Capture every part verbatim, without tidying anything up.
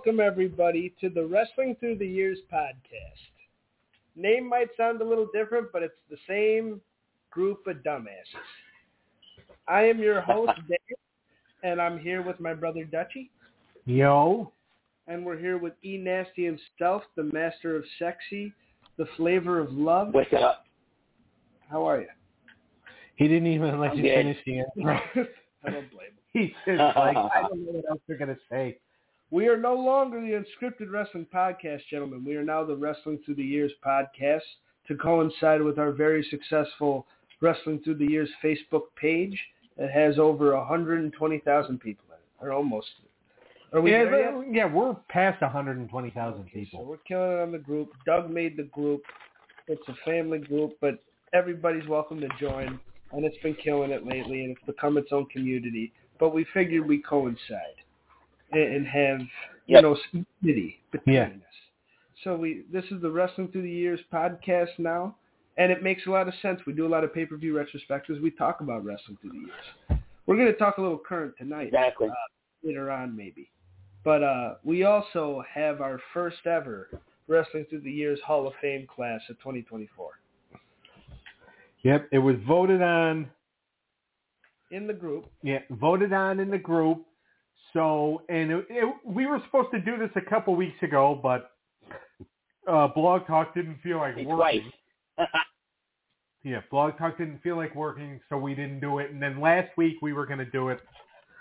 welcome everybody to the Wrestling Through the Years podcast. Name might sound a little different, but it's the same group of dumbasses. I am your host, Dave, and I'm here with my brother, Dutchie. Yo. And we're here with E. Nasty himself, the master of sexy, the flavor of love. What's up? How are you? He didn't even let I'm you good. finish the answer. I don't blame him. He's just like, I don't know what else they're going to say. We are no longer the Unscripted Wrestling Podcast, gentlemen. We are now the Wrestling Through the Years podcast to coincide with our very successful Wrestling Through the Years Facebook page. It has over one hundred twenty thousand people in it, or almost. Are we yeah, there yet? yeah, we're past one hundred twenty thousand Okay, people. So we're killing it on the group. Doug made the group. It's a family group, but everybody's welcome to join, and it's been killing it lately, and it's become its own community. But we figured we coincide and have, you yep. know, unity between yeah. us. So we this is the Wrestling Through the Years podcast now, and it makes a lot of sense. We do a lot of pay-per-view retrospectives. We talk about Wrestling Through the Years. We're going to talk a little current tonight, exactly. uh, later on maybe. But uh, we also have our first ever Wrestling Through the Years Hall of Fame class of twenty twenty-four. Yep, it was voted on. In the group. Yeah, voted on in the group. So, and it, it, we were supposed to do this a couple weeks ago, but uh, Blog Talk didn't feel like it's working. yeah, Blog Talk didn't feel like working, so we didn't do it. And then last week we were going to do it,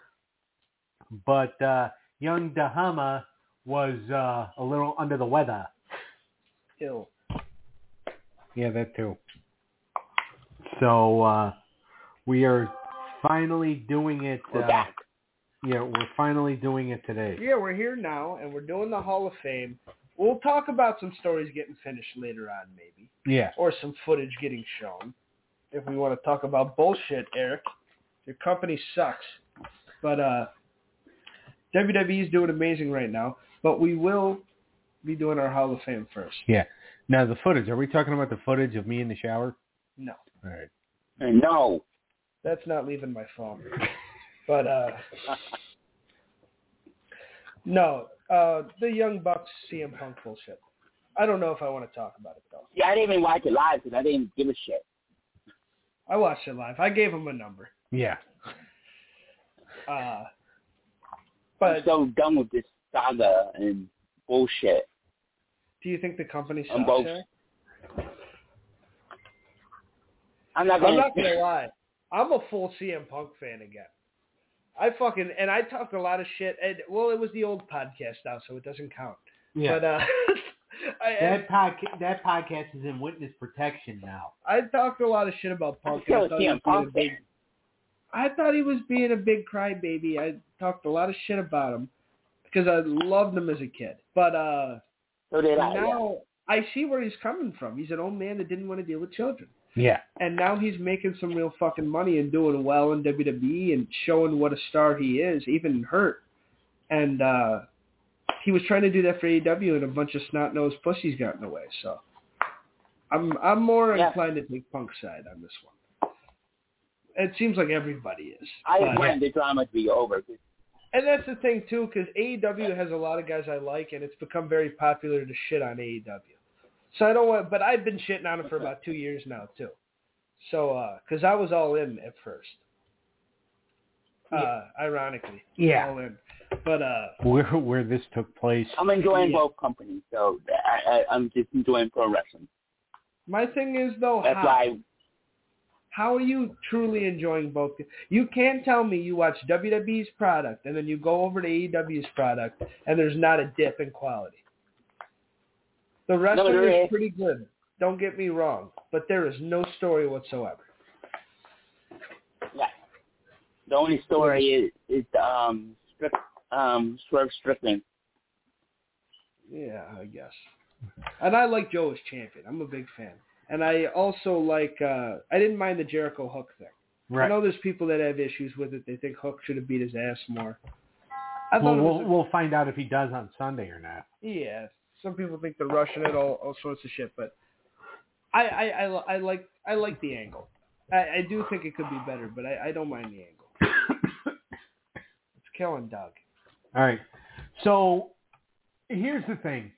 but uh, young Dahama was uh, a little under the weather. Ill. Yeah, that too. So uh, we are finally doing it. We're uh, back. Yeah, we're finally doing it today. Yeah, we're here now, and we're doing the Hall of Fame. We'll talk about some stories getting finished later on, maybe. Yeah. Or some footage getting shown. If we want to talk about bullshit, Eric. Your company sucks. But uh, W W E is doing amazing right now. But we will be doing our Hall of Fame first. Yeah. Now, the footage. Are we talking about the footage of me in the shower? No. All right. No. That's not leaving my phone. But, uh, no, uh, the Young Bucks C M Punk bullshit. I don't know if I want to talk about it, though. Yeah, I didn't even watch it live because I didn't give a shit. I watched it live. I gave him a number. Yeah. Uh, but I'm so done with this saga and bullshit. Do you think the company sucks, I'm both. Eric? I'm not gonna. I'm not going to lie. I'm a full C M Punk fan again. I fucking, and I talked a lot of shit. And, well, it was the old podcast now, so it doesn't count. Yeah. But, uh, I, that, podca- that podcast is in witness protection now. I talked a lot of shit about Punk. I'm and I still thought a he C was M being a Punk big, fan. I thought he was being a big crybaby. I talked a lot of shit about him because I loved him as a kid. But uh, So did I. now I see where he's coming from. He's an old man that didn't want to deal with children. Yeah. And now he's making some real fucking money and doing well in W W E and showing what a star he is, even hurt. And uh, he was trying to do that for A E W, and a bunch of snot-nosed pussies got in the way. So I'm I'm more yeah. inclined to take Punk's side on this one. It seems like everybody is. I just but, wanted the drama to be over. And that's the thing, too, because A E W has a lot of guys I like, and it's become very popular to shit on A E W. So I don't want, but I've been shitting on it for about two years now, too. So, uh, because I was all in at first. Uh, Yeah. Ironically. Yeah. All in. But, uh. Where where this took place. I'm enjoying yeah. both companies, so I, I, I'm just enjoying pro wrestling. My thing is, though, That's how? why. How are you truly enjoying both? You can't tell me you watch W W E's product and then you go over to A E W's product and there's not a dip in quality. The wrestling no, is is. pretty good. Don't get me wrong, but there is no story whatsoever. Yeah. The only story is is the um, Strick, um Swerve Strickland. Yeah, I guess. And I like Joe as champion. I'm a big fan. And I also like, uh, I didn't mind the Jericho Hook thing. Right. I know there's people that have issues with it. They think Hook should have beat his ass more. I Well, thought it was we'll, a, we'll find out if he does on Sunday or not. yeah, some people think they're rushing it, all, all sorts of shit. But I, I, I, I like I like the angle. I, I do think it could be better, but I, I don't mind the angle. It's killing Doug. All right. So here's the thing.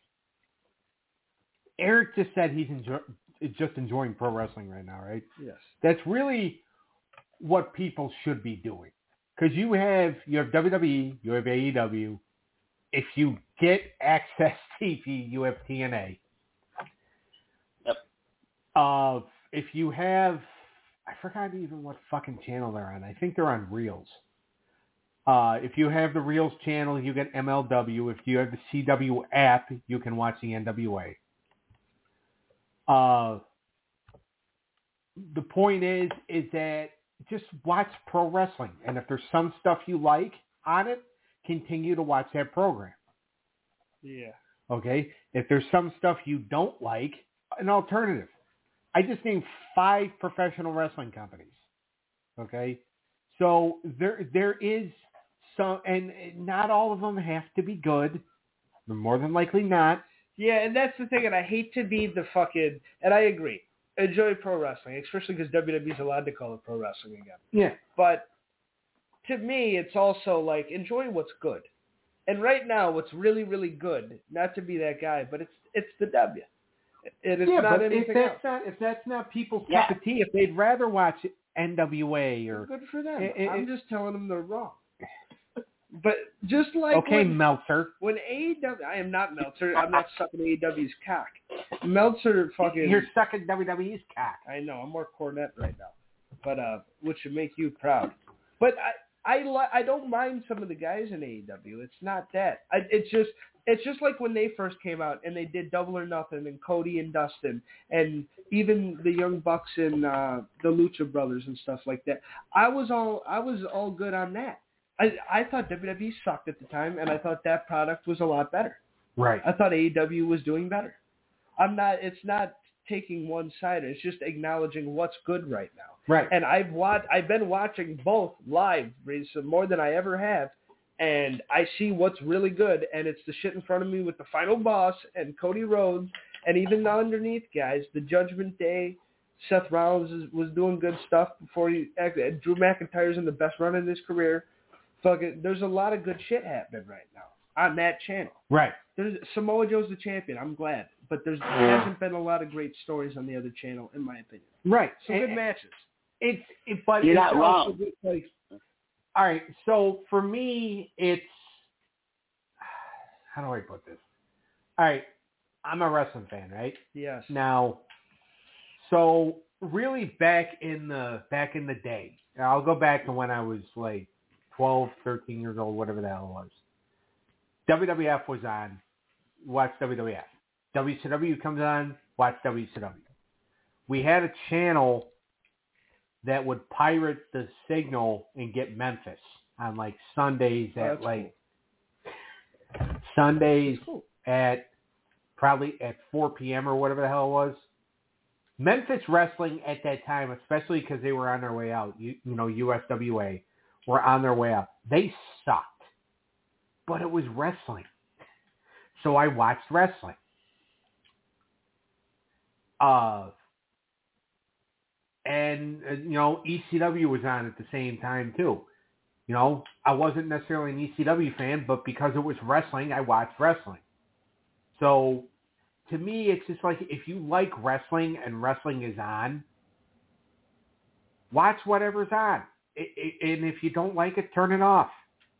Eric just said he's enjoy, just enjoying pro wrestling right now, right? Yes. That's really what people should be doing. Because you have you have W W E, you have A E W. If you get Access T V, you have T N A. Yep. Uh, if you have, I forgot even what fucking channel they're on. I think they're on Reels. Uh, if you have the Reels channel, you get M L W. If you have the C W app, you can watch the N W A. Uh, the point is, is that just watch pro wrestling. And if there's some stuff you like on it, continue to watch that program. Yeah. Okay? If there's some stuff you don't like, an alternative. I just named five professional wrestling companies. Okay? So there there is some, and not all of them have to be good. More than likely not. Yeah, and that's the thing, and I hate to be the fucking, and I agree, enjoy pro wrestling, especially because W W E is allowed to call it pro wrestling again. Yeah. But to me, it's also like, enjoy what's good. And right now, what's really, really good, not to be that guy, but it's it's the W. And it's yeah, not but anything if that's else. not if that's not people's Yeah. cup of tea, if they'd rather watch N W A or Good for them. It, it, I'm just telling them they're wrong. But just like okay, when, Meltzer. when A E W, I am not Meltzer. I'm not sucking A E W's cock. Meltzer fucking. You're sucking W W E's cock. I know. I'm more Cornette right now, but uh, which should make you proud. But I I li- I don't mind some of the guys in A E W. It's not that. I, it's just it's just like when they first came out and they did Double or Nothing and Cody and Dustin and even the Young Bucks and uh, the Lucha Brothers and stuff like that. I was all I was all good on that. I, I thought W W E sucked at the time, and I thought that product was a lot better. Right. I thought A E W was doing better. I'm not. It's not taking one side. It's just acknowledging what's good right now. Right. And I've watched. I've been watching both live, more than I ever have, and I see what's really good. And it's the shit in front of me with the Final Boss and Cody Rhodes, and even the underneath guys, the Judgment Day. Seth Rollins is, was doing good stuff before he. Drew McIntyre's in the best run in his career. Fucking, there's a lot of good shit happening right now on that channel. Right. There's Samoa Joe's the champion. I'm glad, but there's, there hasn't been a lot of great stories on the other channel, in my opinion. Right. Some and, good matches. It's it, but You're it's not also wrong. just like, all right. So for me, it's how do I put this? All right. I'm a wrestling fan, right? Yes. Now, so really back in the back in the day, I'll go back to when I was like twelve, thirteen years old, whatever the hell it was. W W F was on, watch W W F. W C W comes on, watch W C W. We had a channel that would pirate the signal and get Memphis on like Sundays Oh, at that's like Sundays cool. at probably at four p.m. or whatever the hell it was. Memphis wrestling at that time, especially because they were on their way out, you, you know, U S W A, were on their way out. They sucked. But it was wrestling. So I watched wrestling. Uh, and, uh, you know, E C W was on at the same time, too. You know, I wasn't necessarily an E C W fan, but because it was wrestling, I watched wrestling. So, to me, it's just like, if you like wrestling and wrestling is on, watch whatever's on. It, it, and if you don't like it, turn it off.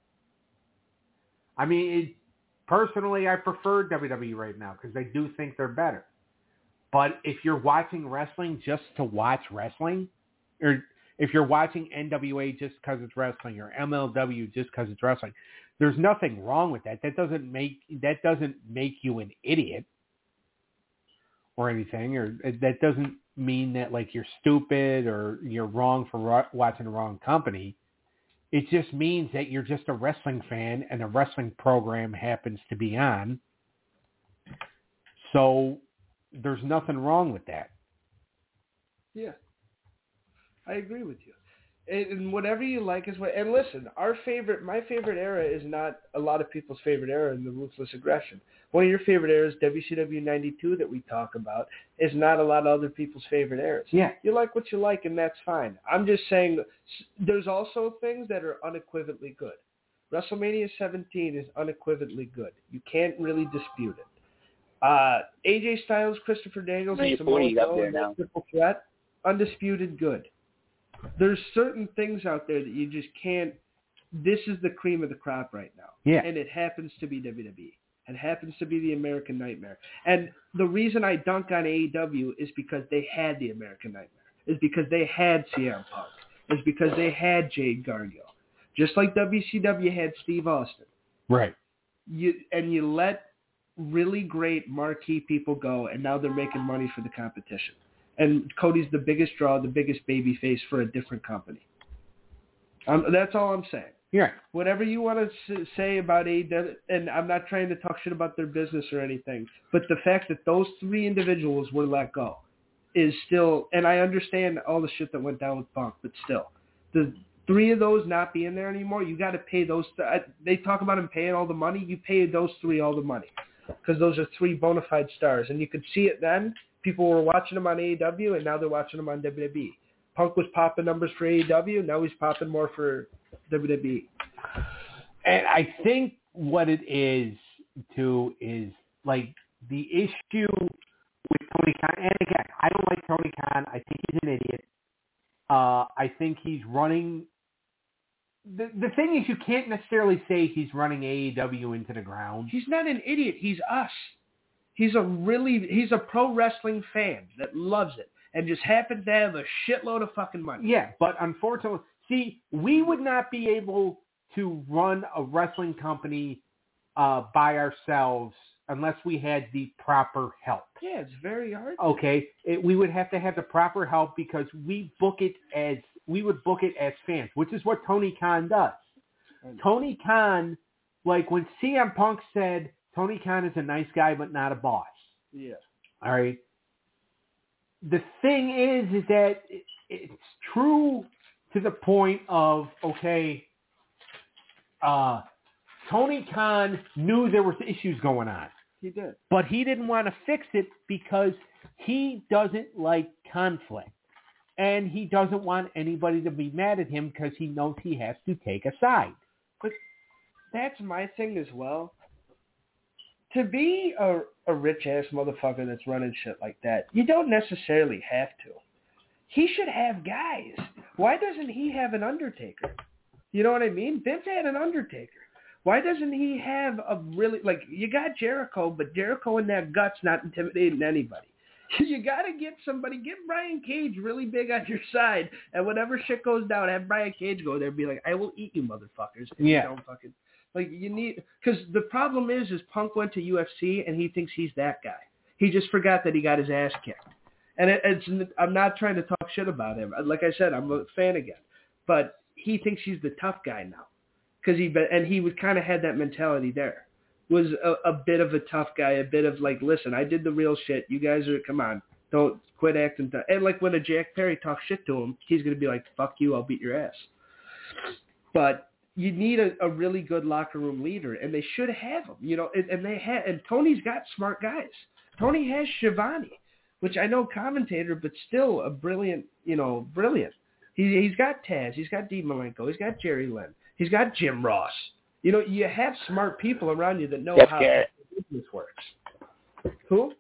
I mean, it, personally, I prefer W W E right now because I do think they're better. But if you're watching wrestling just to watch wrestling, or if you're watching N W A just because it's wrestling, or M L W just because it's wrestling, there's nothing wrong with that. That doesn't make that doesn't make you an idiot or anything, or that doesn't mean that like you're stupid or you're wrong for watching the wrong company. It just means that you're just a wrestling fan and a wrestling program happens to be on. So there's nothing wrong with that. Yeah. I agree with you. And whatever you like is what. And listen, our favorite, my favorite era is not a lot of people's favorite era in the Ruthless Aggression. One of your favorite eras, W C W ninety-two, that we talk about, is not a lot of other people's favorite eras. Yeah. You like what you like, and that's fine. I'm just saying there's also things that are unequivocally good. WrestleMania seventeen is unequivocally good. You can't really dispute it. Uh, A J Styles, Christopher Daniels, and Samoa Joe and that triple threat, undisputed good. There's certain things out there that you just can't. This is the cream of the crop right now. Yeah. And it happens to be W W E. It happens to be the American Nightmare. And the reason I dunk on A E W is because they had the American Nightmare. Is because they had C M Punk. Is because they had Jade Gargano. Just like W C W had Steve Austin. Right. You and you let really great marquee people go, and now they're making money for the competition. And Cody's the biggest draw, the biggest baby face for a different company. Um, that's all I'm saying. Yeah. Whatever you want to say about A E W, and I'm not trying to talk shit about their business or anything, but the fact that those three individuals were let go is still, and I understand all the shit that went down with Punk, but still, the three of those not being there anymore, you got to pay those. Th- they talk about them paying all the money. You pay those three all the money because those are three bona fide stars, and you could see it then. People were watching them on A E W, and now they're watching them on W W E. Punk was popping numbers for A E W. Now he's popping more for W W E. And I think what it is, too, is like the issue with Tony Khan. And again, I don't like Tony Khan. I think he's an idiot. Uh, I think he's running. The, the thing is, you can't necessarily say he's running A E W into the ground. He's not an idiot. He's us. He's a really, he's a pro wrestling fan that loves it and just happens to have a shitload of fucking money. Yeah, but unfortunately, see, we would not be able to run a wrestling company uh, by ourselves unless we had the proper help. Yeah, it's very hard. Okay, it, we would have to have the proper help because we book it as, we would book it as fans, which is what Tony Khan does. Tony Khan, like when C M Punk said, Tony Khan is a nice guy but not a boss. Yeah. All right. The thing is, is that it, it's true to the point of, okay, uh, Tony Khan knew there was issues going on. He did. But he didn't want to fix it because he doesn't like conflict. And he doesn't want anybody to be mad at him because he knows he has to take a side. But that's my thing as well. To be a, a rich-ass motherfucker that's running shit like that, you don't necessarily have to. He should have guys. Why doesn't he have an Undertaker? You know what I mean? Vince had an Undertaker. Why doesn't he have a really, like, you got Jericho, but Jericho in that gut's not intimidating anybody. You got to get somebody, get Brian Cage really big on your side, and whenever shit goes down, have Brian Cage go there and be like, I will eat you motherfuckers. If yeah. You don't fucking, like, you need, because the problem is, is Punk went to U F C, and he thinks he's that guy. He just forgot that he got his ass kicked. And it, it's, I'm not trying to talk shit about him. Like I said, I'm a fan again. But he thinks he's the tough guy now. Cause he, and he was kind of had that mentality there. Was a, a bit of a tough guy, a bit of like, listen, I did the real shit. You guys are, come on, don't quit acting tough. And like when a Jack Perry talks shit to him, he's going to be like, fuck you, I'll beat your ass. But you need a, a really good locker room leader, and they should have him, you know, and, and they had, and Tony's got smart guys. Tony has Shivani, which I know commentator, but still a brilliant, you know, brilliant. He, he's got Taz, he's got Dean Malenko, he's got Jerry Lynn, he's got Jim Ross. You know, you have smart people around you that know Jeff how Jarrett. business works. Who?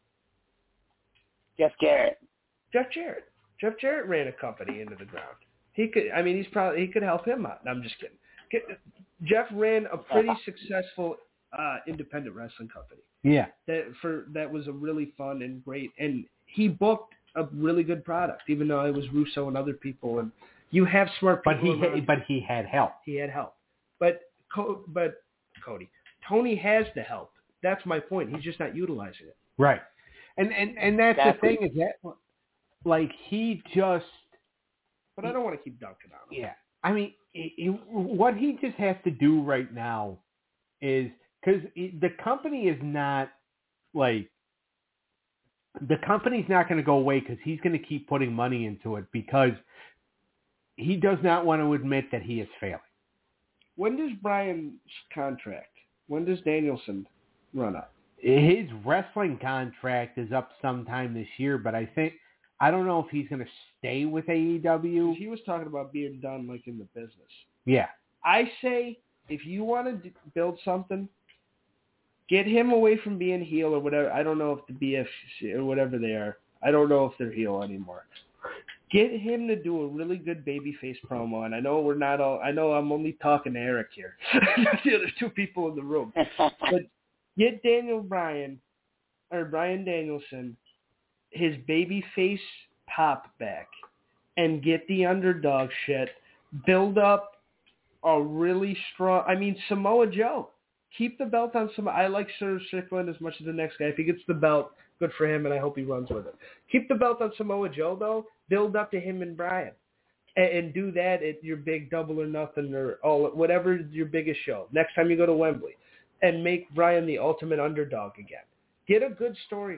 Jeff Jarrett. Jeff Jarrett. Jeff Jarrett ran a company into the ground. He could, I mean, he's probably, he could help him out. No, I'm just kidding. Get, Jeff ran a pretty successful uh, independent wrestling company. Yeah. That for that was a really fun and great, and he booked a really good product, even though it was Russo and other people. And you have smart people. But he, around. had, but he had help. He had help. But but Cody, Tony has the help. That's my point. He's just not utilizing it. Right. And and, and that's exactly. The thing is that, like, he just. But I don't want to keep dunking on him. Yeah. I mean, it, it, what he just has to do right now is, because the company is not, like, the company's not going to go away because he's going to keep putting money into it because he does not want to admit that he is failing. When does Brian's contract, when does Danielson run up? His wrestling contract is up sometime this year, but I think, I don't know if he's going to stay with A E W. He was talking about being done like in the business. Yeah. I say if you want to build something, get him away from being heel or whatever. I don't know if the B F C or whatever they are. I don't know if they're heel anymore. Get him to do a really good babyface promo. And I know we're not all, I know I'm only talking to Eric here. The other two people in the room. But get Daniel Bryan, or Bryan Danielson, his babyface pop back. And get the underdog shit. Build up a really strong, I mean, Samoa Joe. Keep the belt on Samoa. I like Sir Strickland as much as the next guy. If he gets the belt, good for him, and I hope he runs with it. Keep the belt on Samoa Joe, though. Build up to him and Bryan. And, and do that at your big Double or Nothing or all, whatever your biggest show. Next time you go to Wembley. And make Bryan the ultimate underdog again. Get a good story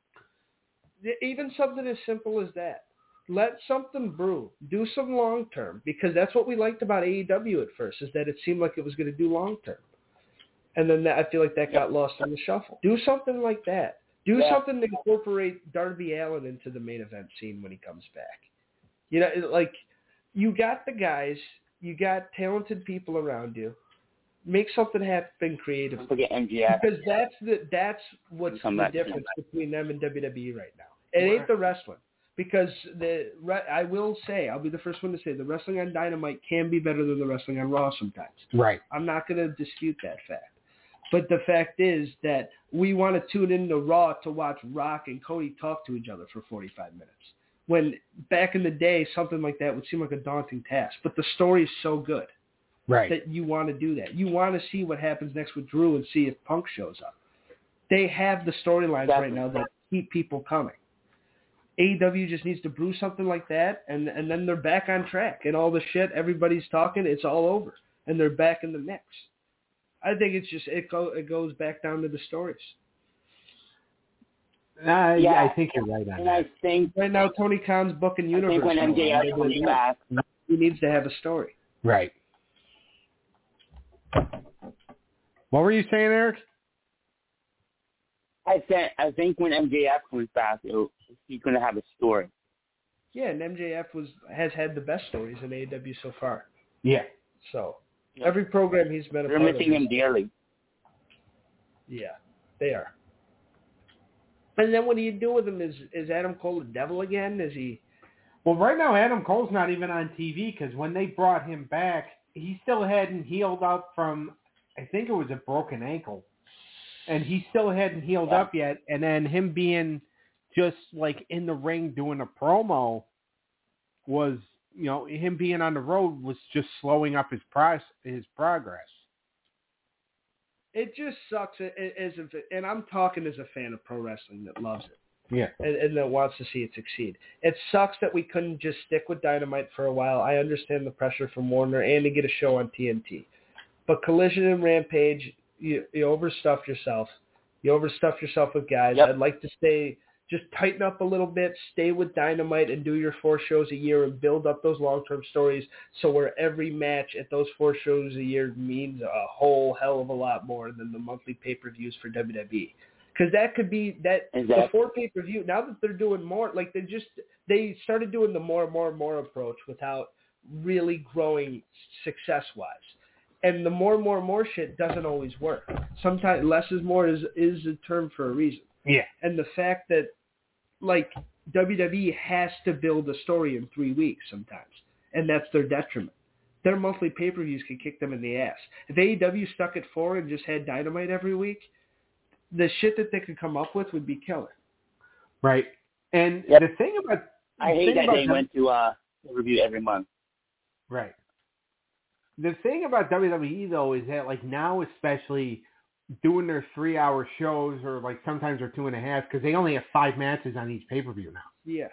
going. Even something as simple as that. Let something brew. Do some long-term. Because that's what we liked about A E W at first, is that it seemed like it was going to do long-term. And then that, I feel like that got lost in the shuffle. Do something like that. Do yeah. something to incorporate Darby Allin into the main event scene when he comes back. You know, like, you got the guys. You got talented people around you. Make something happen creative. Don't forget M J F. Because that's, the, that's what's the difference between them and W W E right now. It ain't the wrestling. Because the I will say, I'll be the first one to say, the wrestling on Dynamite can be better than the wrestling on Raw sometimes. Right. I'm not going to dispute that fact. But the fact is that we want to tune into Raw to watch Rock and Cody talk to each other for forty-five minutes. When back in the day, something like that would seem like a daunting task. But the story is so good right. that you want to do that. You want to see what happens next with Drew and see if Punk shows up. They have the storylines right now that keep people coming. A E W just needs to brew something like that, and, and then they're back on track. And all the shit everybody's talking, it's all over. And they're back in the mix. I think it's just it, go, it goes back down to the stories. Uh, yeah, I think you're right on and that. I think right now Tony Khan's booking Universe. I think when M J F comes back, he needs to have a story. Right. What were you saying, Eric? I said I think when M J F comes back, it'll, he's going to have a story. Yeah, and M J F was has had the best stories in A E W so far. Yeah. So yeah. Every program he's been a They're part missing of him dearly. Yeah, they are. And then what do you do with him? Is is Adam Cole the devil again? Is he? Well, right now Adam Cole's not even on T V because when they brought him back, he still hadn't healed up from, I think it was a broken ankle. And he still hadn't healed yeah. up yet. And then him being just like in the ring doing a promo was, you know, him being on the road was just slowing up his pro- his progress. It just sucks as a, and I'm talking as a fan of pro wrestling that loves it. Yeah. And, and that wants to see it succeed. It sucks that we couldn't just stick with Dynamite for a while. I understand the pressure from Warner and to get a show on T N T. But Collision and Rampage, you, you overstuffed yourself. You overstuffed yourself with guys. Yep. I'd like to stay, just tighten up a little bit, stay with Dynamite and do your four shows a year and build up those long-term stories so where every match at those four shows a year means a whole hell of a lot more than the monthly pay-per-views for W W E. Because that could be that exactly. before pay-per-view, now that they're doing more, like they just, they started doing the more, more, more approach without really growing success-wise. And the more, more, more shit doesn't always work. Sometimes less is more is, is a term for a reason. Yeah. And the fact that, like, W W E has to build a story in three weeks sometimes. And that's their detriment. Their monthly pay-per-views can kick them in the ass. If A E W stuck at four and just had Dynamite every week, the shit that they could come up with would be killer. Right. And yep. the thing about... The I hate that they them, went to uh, review every month. Right. The thing about W W E, though, is that, like, now especially doing their three-hour shows or, like, sometimes they're two and a half because they only have five matches on each pay-per-view now. Yeah.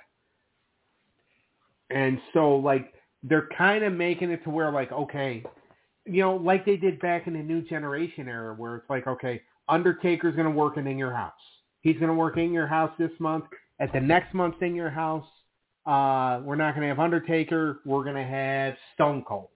And so, like, they're kind of making it to where, like, okay, you know, like they did back in the New Generation era where it's like, okay, Undertaker's going to work in your house. He's going to work in your house this month. At the next month in your house, uh, we're not going to have Undertaker. We're going to have Stone Cold.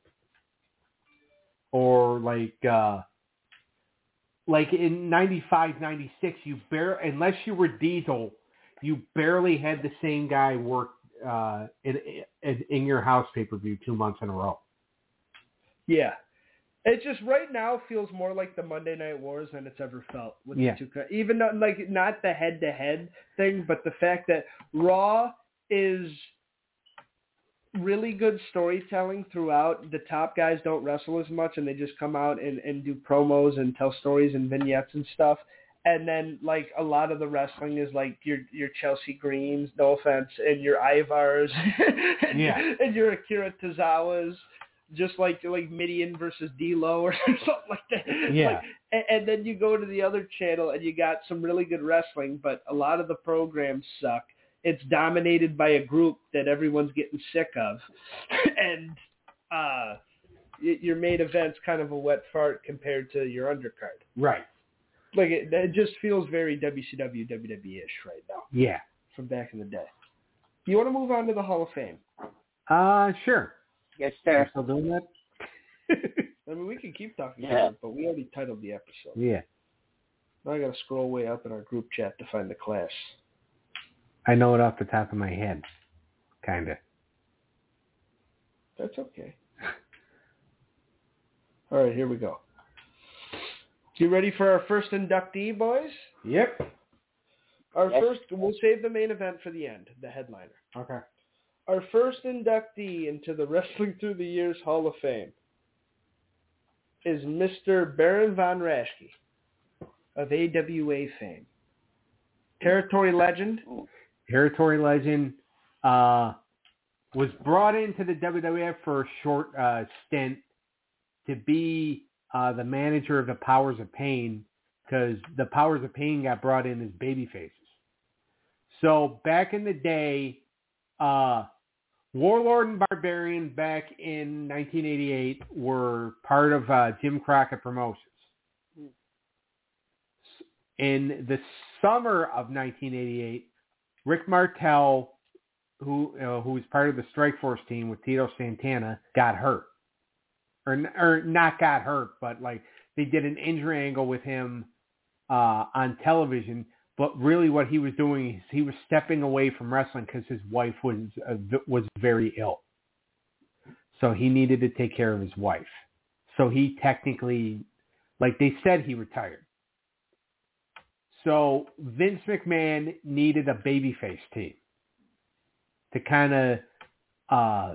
Or like, uh, like in ninety-five, ninety-six, you bare unless you were Diesel, you barely had the same guy work uh, in, in in your house pay per view two months in a row. Yeah, It just right now feels more like the Monday Night Wars than it's ever felt with Yeah. the two. Even not, like not the head-to-head thing, but the fact that Raw is really good storytelling throughout. The top guys don't wrestle as much, and they just come out and, and do promos and tell stories and vignettes and stuff. And then, like, a lot of the wrestling is, like, your your Chelsea Greens, no offense, and your Ivars, and, Yeah. and your Akira Tozawas, just like like Midian versus D-Lo or something like that. Yeah. Like, and, and then you go to the other channel, and you got some really good wrestling, but a lot of the programs suck. It's dominated by a group that everyone's getting sick of. and uh, y- your main event's kind of a wet fart compared to your undercard. Right. Like it, it just feels very W C W, W W E-ish right now Yeah. from back in the day. You want to move on to the Hall of Fame? Uh, sure. Yes, Are sir. still doing that? I mean, we can keep talking Yeah. about it, but we already titled the episode. Yeah. Now I got to scroll way up in our group chat to find the class. I know it off the top of my head. Kind of. That's okay. All right, here we go. You ready for our first inductee, boys? Yep. Our Yes. first, we'll save the main event for the end, the headliner. Okay. Our first inductee into the Wrestling Through the Years Hall of Fame is Mister Baron von Raschke of A W A fame. Territory legend. Territory legend. Uh, was brought into the W W F for a short uh, stint to be uh, the manager of the Powers of Pain, because the Powers of Pain got brought in as baby faces. So back in the day, uh, Warlord and Barbarian back in nineteen eighty-eight were part of uh, Jim Crockett Promotions. In the summer of nineteen eighty-eight, Rick Martel, who uh, who was part of the Strike Force team with Tito Santana, got hurt. Or, or not got hurt, but like they did an injury angle with him uh, on television. But really what he was doing is he was stepping away from wrestling because his wife was uh, was very ill. So he needed to take care of his wife. So he technically, like they said, he retired. So Vince McMahon needed a babyface team to kind of uh,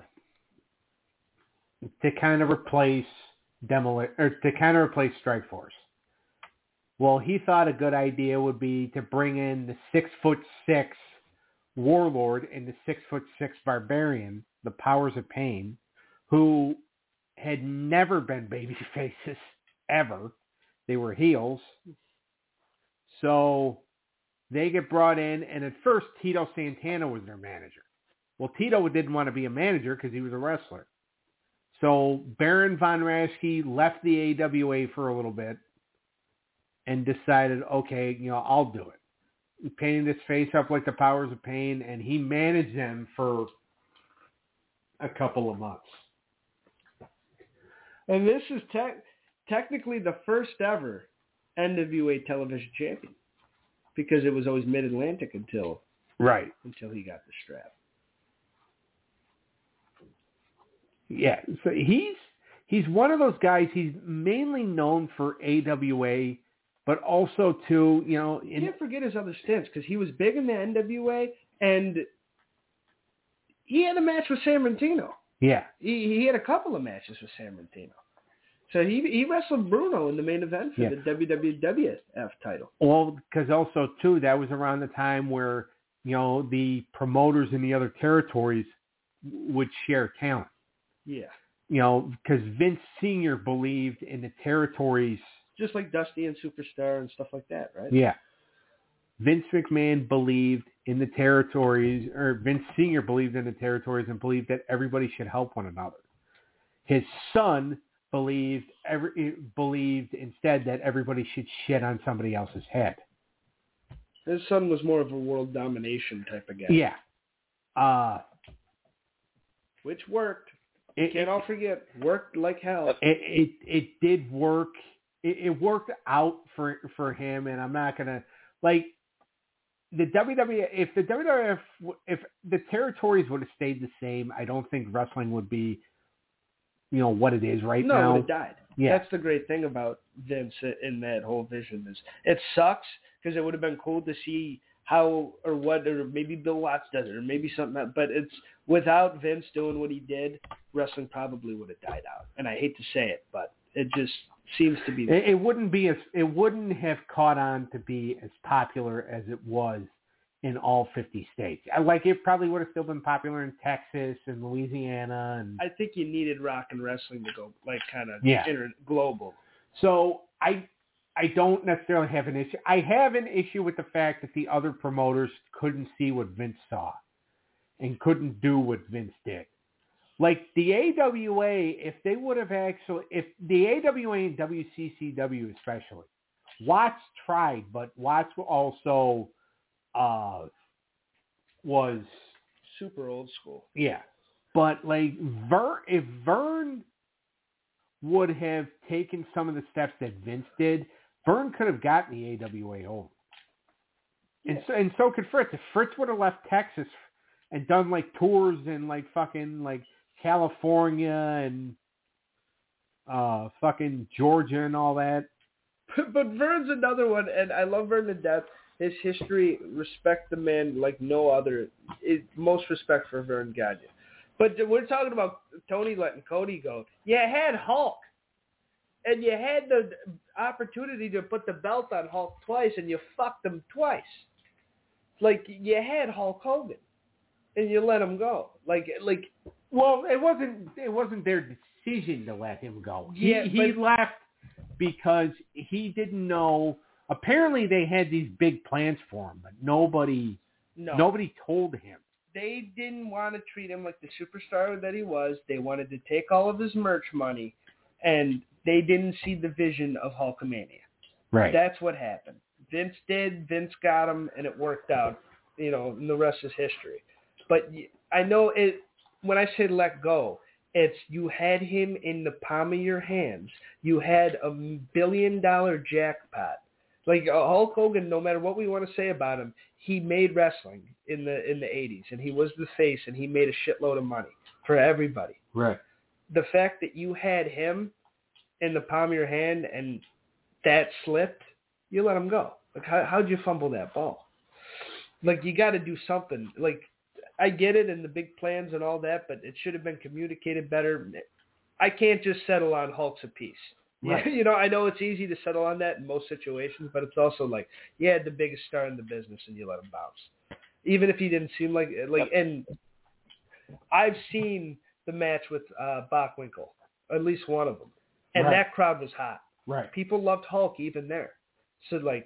to kind of replace Demoli- or to kind of replace Strikeforce. Well, he thought a good idea would be to bring in the six foot six Warlord and the six foot six Barbarian, the Powers of Pain, who had never been baby faces ever. They were heels. So they get brought in, and at first Tito Santana was their manager. Well, Tito didn't want to be a manager because he was a wrestler. So Baron von Raschke left the A W A for a little bit and decided, okay, you know, I'll do it. He painted his face up like the Powers of Pain, and he managed them for a couple of months. And this is te- technically the first ever N W A television champion, because it was always Mid-Atlantic until Right. until he got the strap. Yeah, so he's he's one of those guys. He's mainly known for A W A, but also too, you know, You in, can't forget his other stints, because he was big in the N W A, and he had a match with San Martino. yeah, He he had a couple of matches with San Martino. So he he wrestled Bruno in the main event for Yeah. the W W F title. well, because also too, that was around the time where, you know, the promoters in the other territories would share talent. Yeah. You know, because Vince Senior believed in the territories. Just like Dusty and Superstar and stuff like that, right? Yeah. Vince McMahon believed in the territories, or Vince Senior believed in the territories and believed that everybody should help one another. His son believed every believed instead that everybody should shit on somebody else's head. His son was more of a world domination type of guy. Yeah. Uh, Which worked. it, Can't it, all forget, worked like hell. it, it, it did work. It, it worked out for for him, and I'm not gonna like the W W F. If the W W F, if the territories would have stayed the same, I don't think wrestling would be, you know, what it is right no, now. it would have died. Yeah. That's the great thing about Vince in that whole vision is it sucks because it would have been cool to see how or what, or maybe Bill Watts does it, or maybe something else. But it's without Vince doing what he did, wrestling probably would have died out. And I hate to say it, but it just seems to be. It, it wouldn't be as it wouldn't have caught on to be as popular as it was in all fifty states. Like it probably would have still been popular in Texas and Louisiana. And I think you needed rock and wrestling to go like kind of yeah. inter- global. So I. I don't necessarily have an issue. I have an issue with the fact that the other promoters couldn't see what Vince saw and couldn't do what Vince did. Like the A W A, if they would have actually, if the A W A and W C C W especially, Watts tried, but Watts also uh, was super old school. Yeah. But like Vern, if Vern would have taken some of the steps that Vince did, Vern could have gotten the A W A over. And so, and so could Fritz. If Fritz would have left Texas and done like tours in like fucking like California and uh fucking Georgia and all that. But Vern's another one, and I love Vern to death. His history, respect the man like no other. It, most respect for Vern Gagne. But we're talking about Tony letting Cody go. You had Hulk. And you had the opportunity to put the belt on Hulk twice, and you fucked him twice. Like, you had Hulk Hogan, and you let him go. Like, like. Well, it wasn't. It wasn't their decision to let him go. He, Yeah, he but, left because he didn't know. Apparently, they had these big plans for him, but nobody, no. nobody told him. They didn't want to treat him like the superstar that he was. They wanted to take all of his merch money, and they didn't see the vision of Hulkamania. Right. That's what happened. Vince did. Vince got him, and it worked out. You know, and the rest is history. But I know it. When I say let go, it's you had him in the palm of your hands. You had a billion-dollar jackpot. Like uh, Hulk Hogan, no matter what we want to say about him, he made wrestling in the in the eighties, and he was the face, and he made a shitload of money for everybody. Right. The fact that you had him in the palm of your hand and that slipped, you let him go. Like, how, how'd you fumble that ball? Like, you got to do something. Like, I get it and the big plans and all that, but it should have been communicated better. I can't just settle on Hulk's a piece. Right. You know, I know it's easy to settle on that in most situations, but it's also like, you had the biggest star in the business and you let him bounce. Even if he didn't seem like, like, and I've seen the match with uh, Bockwinkel, at least one of them. And right. that crowd was hot. Right. People loved Hulk even there. So, like,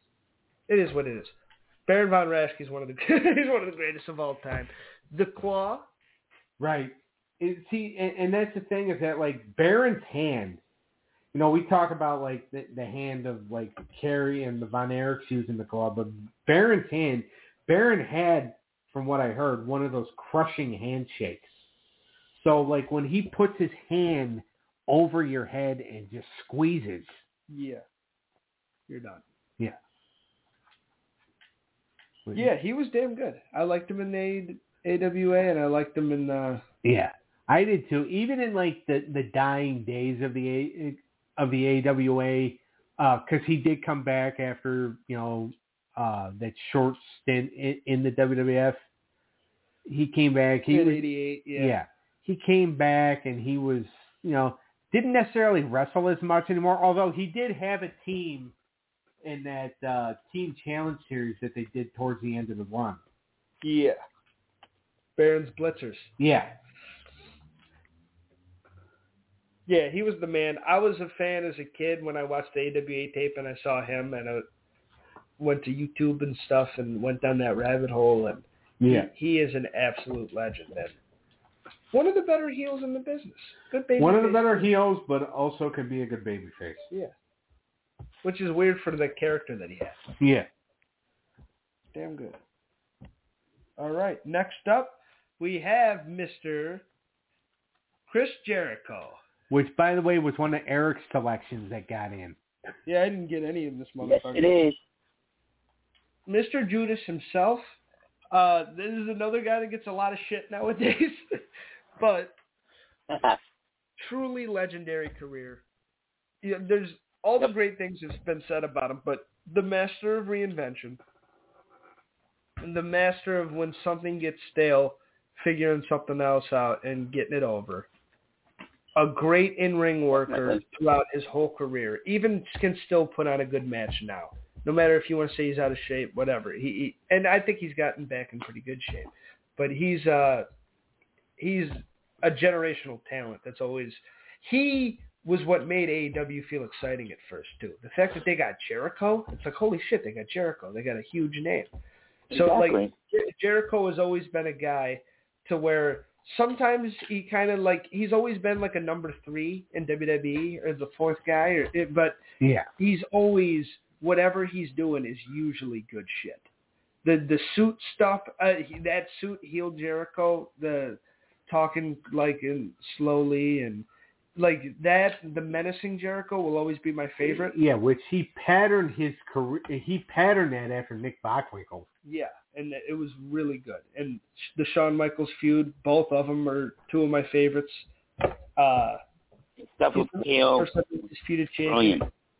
it is what it is. Baron Von Raschke is one of the he's one of the greatest of all time. The Claw. Right. It, see, and, and that's the thing is that, like, Baron's hand, you know, we talk about, like, the, the hand of, like, Kerry and the Von Erichs using the claw, but Baron's hand, Baron had, from what I heard, one of those crushing handshakes. So, like, when he puts his hand over your head and just squeezes. Yeah. You're done. Yeah. Yeah, he was damn good. I liked him in the A W A, and I liked him in the... Yeah, I did too. Even in, like, the, the dying days of the A, of the A W A, because uh, he did come back after, you know, uh, that short stint in, in the W W F. He came back. He in was, eighty-eight, yeah. Yeah. He came back, and he was, you know, didn't necessarily wrestle as much anymore, although he did have a team in that uh, Team Challenge series that they did towards the end of the run. Yeah. Baron's Blitzers. Yeah. Yeah, he was the man. I was a fan as a kid when I watched the A W A tape and I saw him, and I went to YouTube and stuff and went down that rabbit hole. And yeah. he, he is an absolute legend. And one of the better heels in the business. Good baby One face. of the better heels, but also can be a good baby face. Yeah. Which is weird for the character that he has. Yeah. Damn good. All right. Next up, we have Mister Chris Jericho. Which, by the way, was one of Eric's selections that got in. Yeah, I didn't get any of this motherfucker. Yes, it is. Mister Judas himself. Uh, this is another guy that gets a lot of shit nowadays. But truly legendary career. you know, there's all the great things that's been said about him, but the master of reinvention, and the master of when something gets stale, figuring something else out and getting it over. A great in-ring worker throughout his whole career. Even can still put on a good match now. No matter if you want to say he's out of shape, whatever. He, he and I think he's gotten back in pretty good shape. But he's uh he's a generational talent that's always he was what made A E W feel exciting at first too. The fact that they got Jericho, it's like holy shit, they got Jericho. They got a huge name. So exactly. like Jericho has always been a guy to where sometimes he kind of like he's always been like a number three in W W E or the fourth guy, or, but yeah, he's always whatever he's doing is usually good shit. The the suit stuff, uh, he, that suit healed Jericho. The talking like and slowly and like that. The menacing Jericho will always be my favorite. Yeah, which he patterned his career. He patterned that after Nick Bockwinkel. Yeah, and it was really good. And the Shawn Michaels feud, both of them are two of my favorites. Uh, Stuff with K-O, disputed champion. brilliant.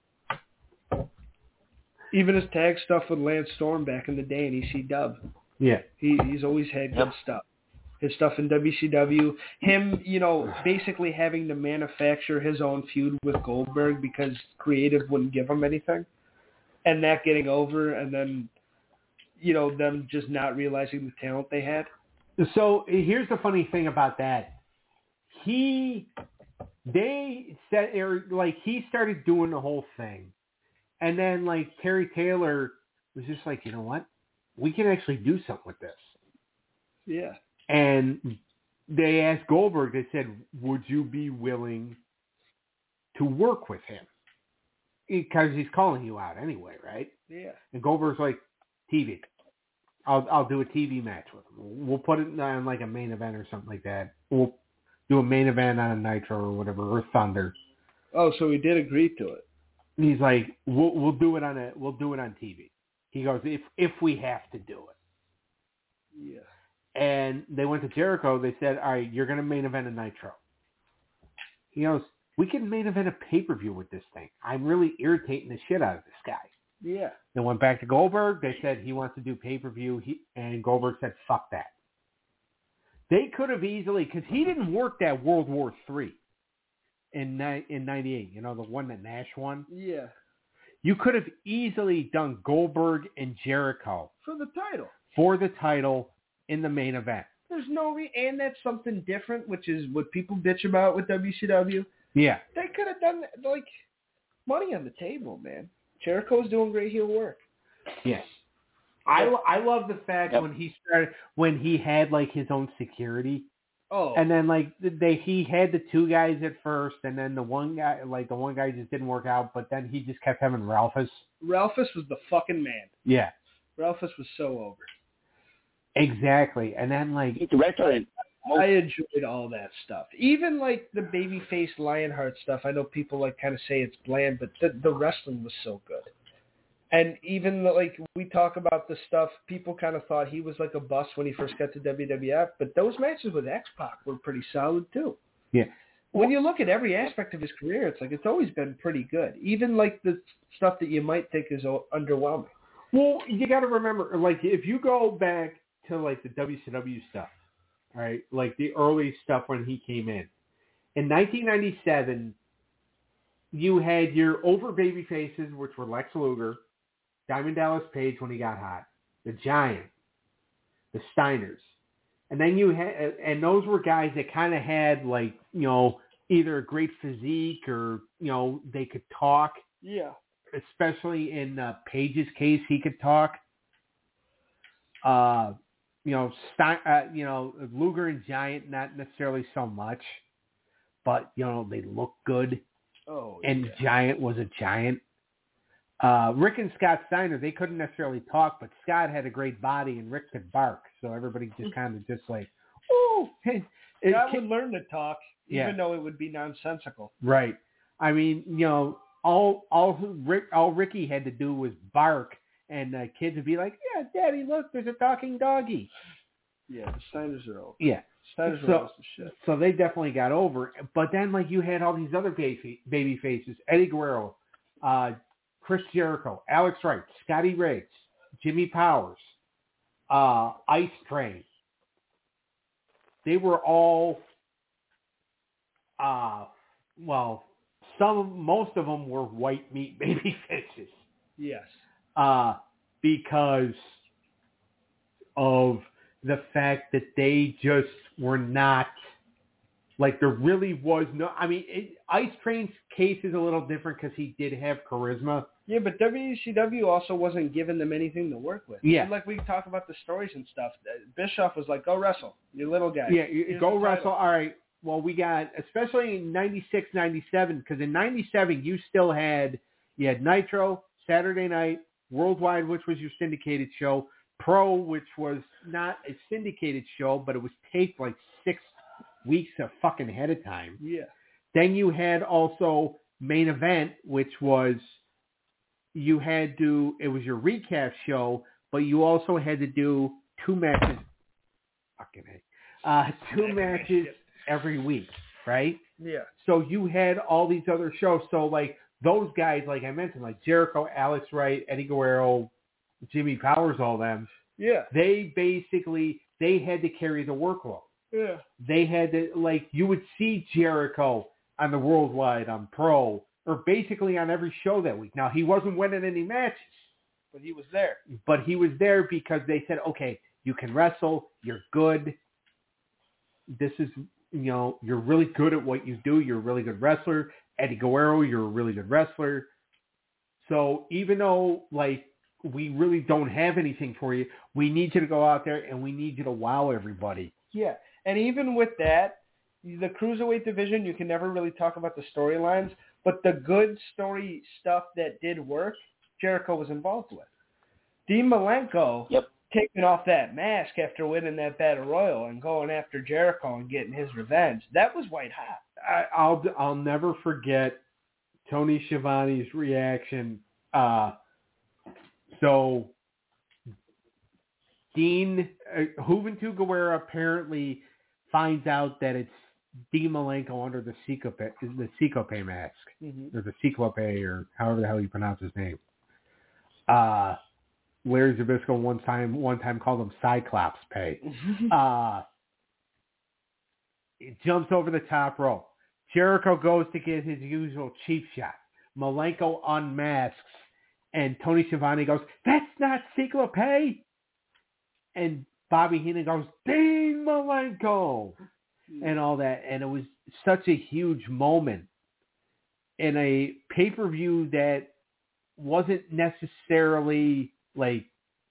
Even his tag stuff with Lance Storm back in the day in E C W. Yeah, he he's always had good Yep. stuff. His stuff in W C W, him, you know, basically having to manufacture his own feud with Goldberg because creative wouldn't give him anything, and that getting over, and then, you know, them just not realizing the talent they had. So here's the funny thing about that. He, they said, or like he started doing the whole thing. And then like Terry Taylor was just like, you know what? We can actually do something with this. Yeah. And they asked Goldberg, they said, would you be willing to work with him? Because he's calling you out anyway, right? Yeah. And Goldberg's like, T V. I'll I'll do a T V match with him. We'll put it on like a main event or something like that. We'll do a main event on a Nitro or whatever, or Thunder. Oh, so he did agree to it. And he's like, we'll we'll do it on a we'll do it on T V. He goes, if if we have to do it. Yeah. And they went to Jericho. They said, all right, you're going to main event a Nitro. He goes, we can main event a pay-per-view with this thing. I'm really irritating the shit out of this guy. Yeah. They went back to Goldberg. They said he wants to do pay-per-view. He, and Goldberg said, fuck that. They could have easily, because he didn't work that World War Three in in ninety-eight, you know, the one that Nash won. Yeah. You could have easily done Goldberg and Jericho For the title. for the title in the main event. There's no re- and that's something different, which is what people bitch about with W C W. Yeah. They could have done like money on the table, man. Jericho's doing great heel work. Yes. I, I love the fact Yep. when he started, when he had like his own security. Oh. And then like they, he had the two guys at first, and then the one guy, like the one guy just didn't work out, but then he just kept having Ralphus. Ralphus was the fucking man. Yeah. Ralphus was so over. Exactly. And then like He's a wrestler. I enjoyed all that stuff. Even like the babyface Lionheart stuff. I know people like kind of say it's bland, but the, the wrestling was so good. And even the, like we talk about the stuff, people kind of thought he was like a bust when he first got to W W F, but those matches with X-Pac were pretty solid too. Yeah. When you look at every aspect of his career, it's like it's always been pretty good. Even like the stuff that you might think is o- underwhelming. Well, you got to remember, like if you go back to like the W C W stuff, right? Like the early stuff when he came in. In nineteen ninety-seven, you had your over baby faces, which were Lex Luger, Diamond Dallas Page when he got hot, the Giant, the Steiners. And then you had, and those were guys that kind of had like, you know, either a great physique or, you know, they could talk. Yeah. Especially in uh, Page's case, he could talk. Uh, you know, Stein, uh, you know, Luger and Giant, not necessarily so much, but you know, they look good. Oh. And yeah. Giant was a giant. Uh, Rick and Scott Steiner, they couldn't necessarily talk, but Scott had a great body and Rick could bark, so everybody just kind of just like, ooh. Scott would learn to talk, even Yeah. though it would be nonsensical. Right. I mean, you know, all all Rick all Ricky had to do was bark, and uh, kids would be like, "Yeah, Daddy, look, there's a talking doggy." Yeah, the Steiners are old. Yeah. Snyder's So- was the shit. So they definitely got over. But then, like, you had all these other baby, baby faces. Eddie Guerrero, uh, Chris Jericho, Alex Wright, Scotty Riggs, Jimmy Powers, uh, Ice Train. They were all, uh, well, some, most of them were white meat baby faces. Yes. Uh, because of the fact that they just were not, like, there really was no, I mean, it, Ice Train's case is a little different because he did have charisma. Yeah, but W C W also wasn't giving them anything to work with. Yeah. And like we talk about the stories and stuff. Bischoff was like, go wrestle, you little guy. Yeah, you, Here's go the wrestle. title. All right. Well, we got, especially in ninety-six, ninety-seven, because in ninety-seven, you still had, you had Nitro, Saturday Night, Worldwide, which was your syndicated show, Pro, which was not a syndicated show, but it was taped like six weeks a fucking ahead of time. Yeah. Then you had also Main Event, which was, you had to, it was your recap show, but you also had to do two matches, fucking A, uh, two matches every week, right? Yeah. So you had all these other shows. So, like, those guys, like I mentioned, like Jericho, Alex Wright, Eddie Guerrero, Jimmy Powers, all them, Yeah. they basically, they had to carry the workload. Yeah. They had to, like, you would see Jericho on the Worldwide, on Pro, or basically on every show that week. Now, he wasn't winning any matches, But he was there. but he was there because they said, okay, you can wrestle, you're good. This is, you know, you're really good at what you do. You're a really good wrestler. Eddie Guerrero, you're a really good wrestler. So even though, like, we really don't have anything for you, we need you to go out there and we need you to wow everybody. Yeah. And even with that, the Cruiserweight division, you can never really talk about the storylines, but the good story stuff that did work, Jericho was involved with. Dean Malenko Yep. taking off that mask after winning that Battle Royal and going after Jericho and getting his revenge, that was white hot. I, I'll I'll never forget Tony Schiavone's reaction. Uh, so Dean uh, Juventud Guerrera apparently finds out that it's Dean Malenko under the Cyclope, the Cyclope mask, Mm-hmm. or the Cyclope, or however the hell you pronounce his name. Uh, Larry Zbyszko one time one time called him Cyclops Pay. Uh, it jumps over the top rope. Jericho goes to get his usual cheap shot. Malenko unmasks, and Tony Schiavone goes, "That's not Cyclope." And Bobby Heenan goes, "Dean Malenko," and all that. And it was such a huge moment in a pay-per-view that wasn't necessarily like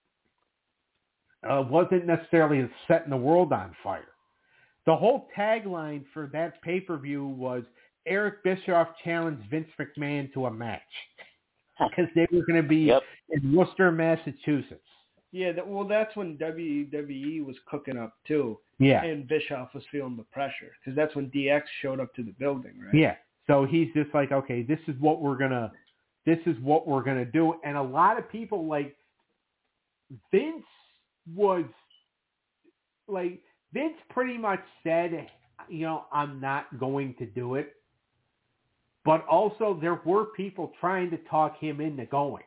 uh, wasn't necessarily setting the world on fire. The whole tagline for that pay-per-view was Eric Bischoff challenged Vince McMahon to a match because they were going to be Yep. in Worcester, Massachusetts. Yeah, that, well, that's when W W E was cooking up, too. Yeah. And Bischoff was feeling the pressure because that's when D X showed up to the building, right? Yeah. So he's just like, okay, this is what we're going to this is what we're going to do. And a lot of people, like, Vince was, like, Vince pretty much said, you know, I'm not going to do it. But also there were people trying to talk him into going.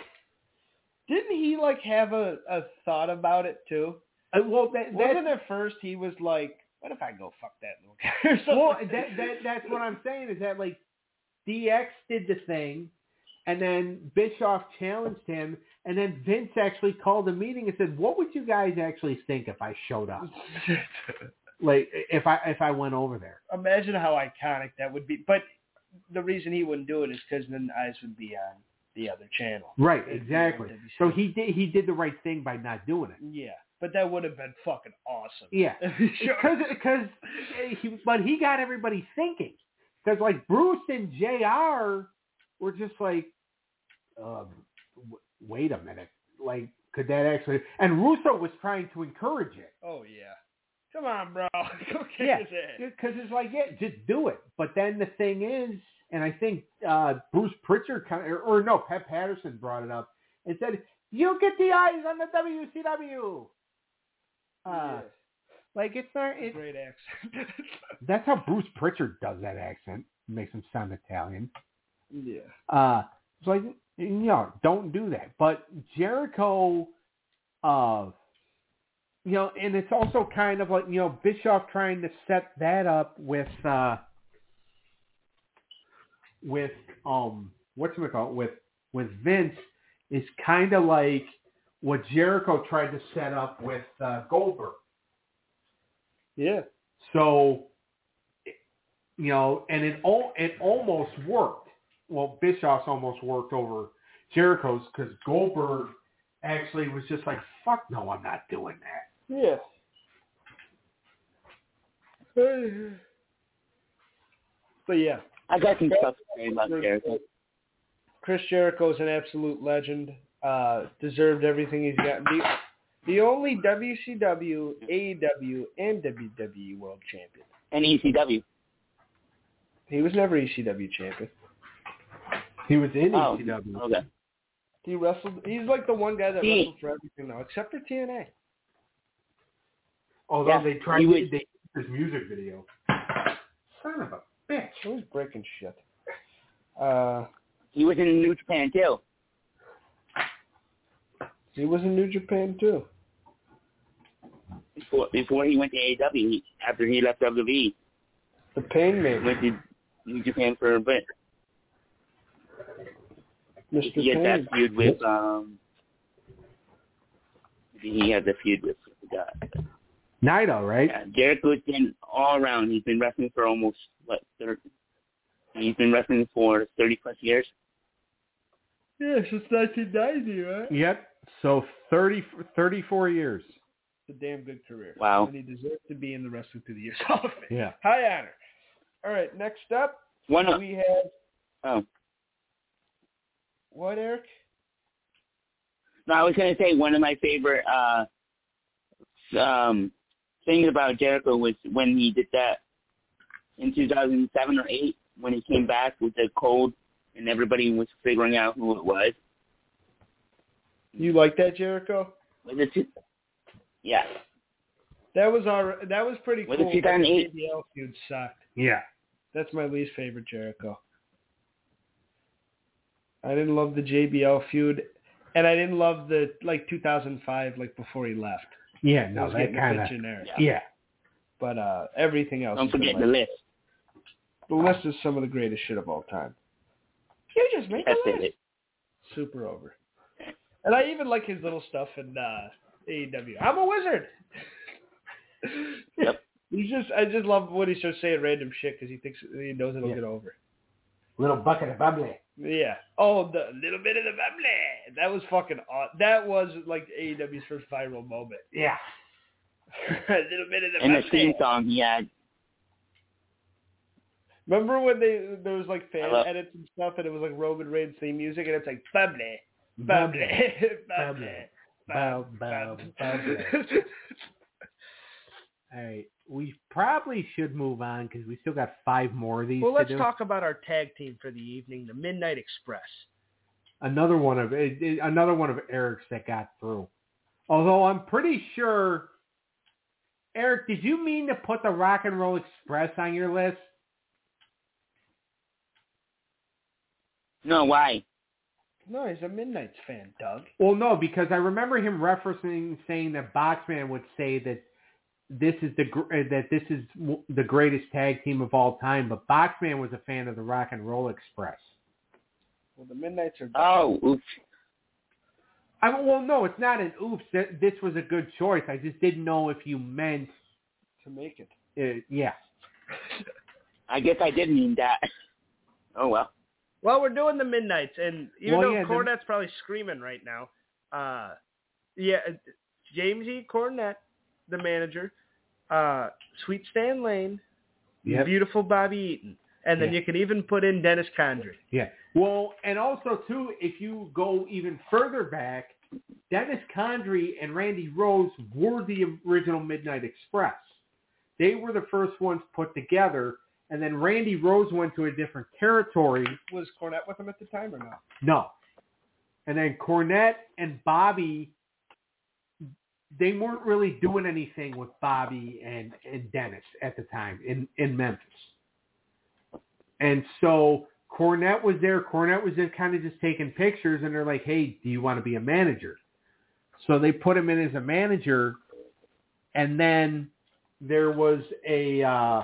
Didn't he, like, have a, a thought about it, too? Uh, well, that, Wasn't that's, at first he was like, what if I go fuck that little guy or something? well, that, that, that's what I'm saying is that, like, D X did the thing, and then Bischoff challenged him, and then Vince actually called a meeting and said, what would you guys actually think if I showed up? Like, if I if I went over there. Imagine how iconic that would be. But the reason he wouldn't do it is because then eyes would be on the other channel. Right, It'd be exactly. on W C. So he did he did the right thing by not doing it. Yeah, but that would have been fucking awesome. Yeah, Sure. because he, but he got everybody thinking. Because like Bruce and J R were just like, um, w- wait a minute, like could that actually? And Russo was trying to encourage it. Oh, yeah. Come on, bro. Go kick Yeah, his ass. because it's like, yeah, just do it. But then the thing is, and I think uh, Bruce Pritchard kind of, or, or no, Pat Patterson brought it up and said, "You get the eyes on the W C W." Uh, Yeah. Like, it's not... It, Great accent. that's how Bruce Pritchard does that accent. Makes him sound Italian. Yeah. Uh, it's like, you know, don't do that. But Jericho, uh, you know, and it's also kind of like, you know, Bischoff trying to set that up with, uh, with, um, whatchamacallit, with, with Vince is kind of like what Jericho tried to set up with uh, Goldberg. Yeah. So, you know, and it all it almost worked. Well, Bischoff's almost worked over Jericho's because Goldberg actually was just like, fuck no, I'm not doing that. Yeah. But yeah. I got some stuff to say about Jericho. Chris Jericho is an absolute legend. Uh, deserved everything he's got. The, the only W C W, A E W, and W W E World Champion. And E C W. He was never E C W champion. He was in oh, E C W. Okay. He wrestled. He's like the one guy that he, wrestled for everything now, except for T N A. Although yeah, they tried to would, they his music video. Son of a bitch. He was breaking shit. Uh, he was in New Japan too. He was in New Japan too. Before before he went to A E W, he, after he left W W E. The Pain Man. Went to New Japan for a bit. Mister He had Pain. that feud with um. He had the feud with the guy. Naito, right? Yeah, Jericho's been all around. He's been wrestling for almost what thirty. He's been wrestling for thirty plus years. Yeah, since nineteen ninety, right? Yep. So thirty, thirty-four years. It's a damn good career. Wow. And he deserves to be in the Wrestling Through the Years Hall of Fame. Yeah. High honor. All right, next up, One up. we have... Oh. What, Eric? No, I was going to say one of my favorite uh, um, things about Jericho was when he did that in two thousand seven or eight when he came back with the cold and everybody was figuring out who it was. You like that, Jericho? Was it two? Yeah. That was our. That was pretty Was cool. it two thousand eight? The J B L feud sucked. Yeah. That's my least favorite Jericho. I didn't love the J B L feud, and I didn't love the like two thousand five, like before he left. Yeah, no, that kind of generic. Yeah. yeah. But uh, everything else. Don't forget like, the list. The list is some of the greatest shit of all time. You just make That's a list. it. Super over. And I even like his little stuff in uh, A E W. I'm a wizard. Yep. He's just, I just love when he starts saying random shit because he thinks he knows it'll yeah. get over. Little bucket of bubbly. Yeah. Oh, the little bit of the bubbly. That was fucking aw- That was like A E W's first viral moment. Yeah. A little bit of the And bubbly. the theme song he had. Remember when they there was like fan Hello? edits and stuff, and it was like Roman Reigns theme music, and it's like bubbly, Bubbly. bubbly, bubbly, Bubbly. Bubbly. All right. We probably should move on because we still got five more of these Well, to let's do. talk about our tag team for the evening, the Midnight Express. Another one of another one of Eric's that got through. Although I'm pretty sure, Eric, did you mean to put the Rock and Roll Express on your list? No, why? No, he's a Midnight's fan, Doug. Well, no, because I remember him referencing saying that Boxman would say that this is the that this is the greatest tag team of all time, but Boxman was a fan of the Rock and Roll Express. Well, the Midnights are. Oh, oops. I mean, well, no, it's not an oops. This was a good choice. I just didn't know if you meant to make it. Uh, yeah. I guess I did mean that. Oh, well. Well, we're doing the Midnights, and even well, though yeah, Cornette's the... probably screaming right now, uh, yeah, James E. Cornette, the manager, uh, Sweet Stan Lane, yep. Beautiful Bobby Eaton, and then yeah. you can even put in Dennis Condrey. Yeah. Well, and also, too, if you go even further back, Dennis Condrey and Randy Rose were the original Midnight Express. They were the first ones put together, and then Randy Rose went to a different territory. Was Cornette with him at the time or not? No. And then Cornette and Bobby, they weren't really doing anything with Bobby and, and Dennis at the time in, in Memphis. And so Cornette was there. Cornette was just kind of just taking pictures, and they're like, hey, do you want to be a manager? So they put him in as a manager, and then there was a uh,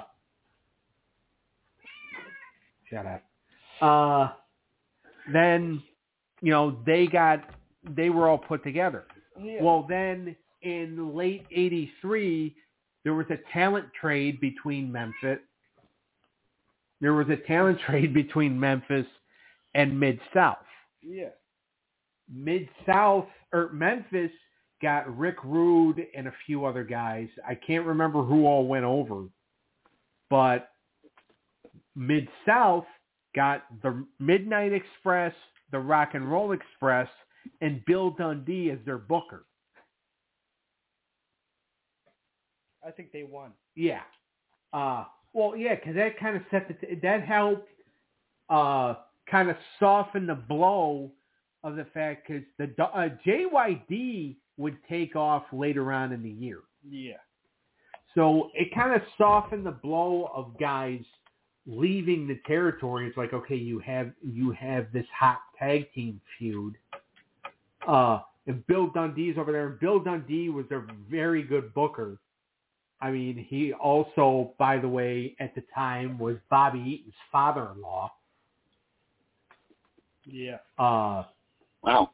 shut up. Uh, then you know they got they were all put together. Yeah. Well, then in late eighty-three, there was a talent trade between Memphis. There was a talent trade between Memphis and Mid-South. Yeah. Mid-South, or Memphis got Rick Rude and a few other guys. I can't remember who all went over. But Mid-South got the Midnight Express, the Rock and Roll Express, and Bill Dundee as their booker. I think they won. Yeah. Uh, well, yeah, because that kind of set the t- that helped uh, kind of soften the blow of the fact because the uh, J Y D would take off later on in the year. Yeah. So it kind of softened the blow of guys leaving the territory. It's like, okay, you have you have this hot tag team feud. Uh, and Bill Dundee's over there. And Bill Dundee was a very good booker. I mean, he also, by the way, at the time was Bobby Eaton's father-in-law. Yeah. Uh, wow.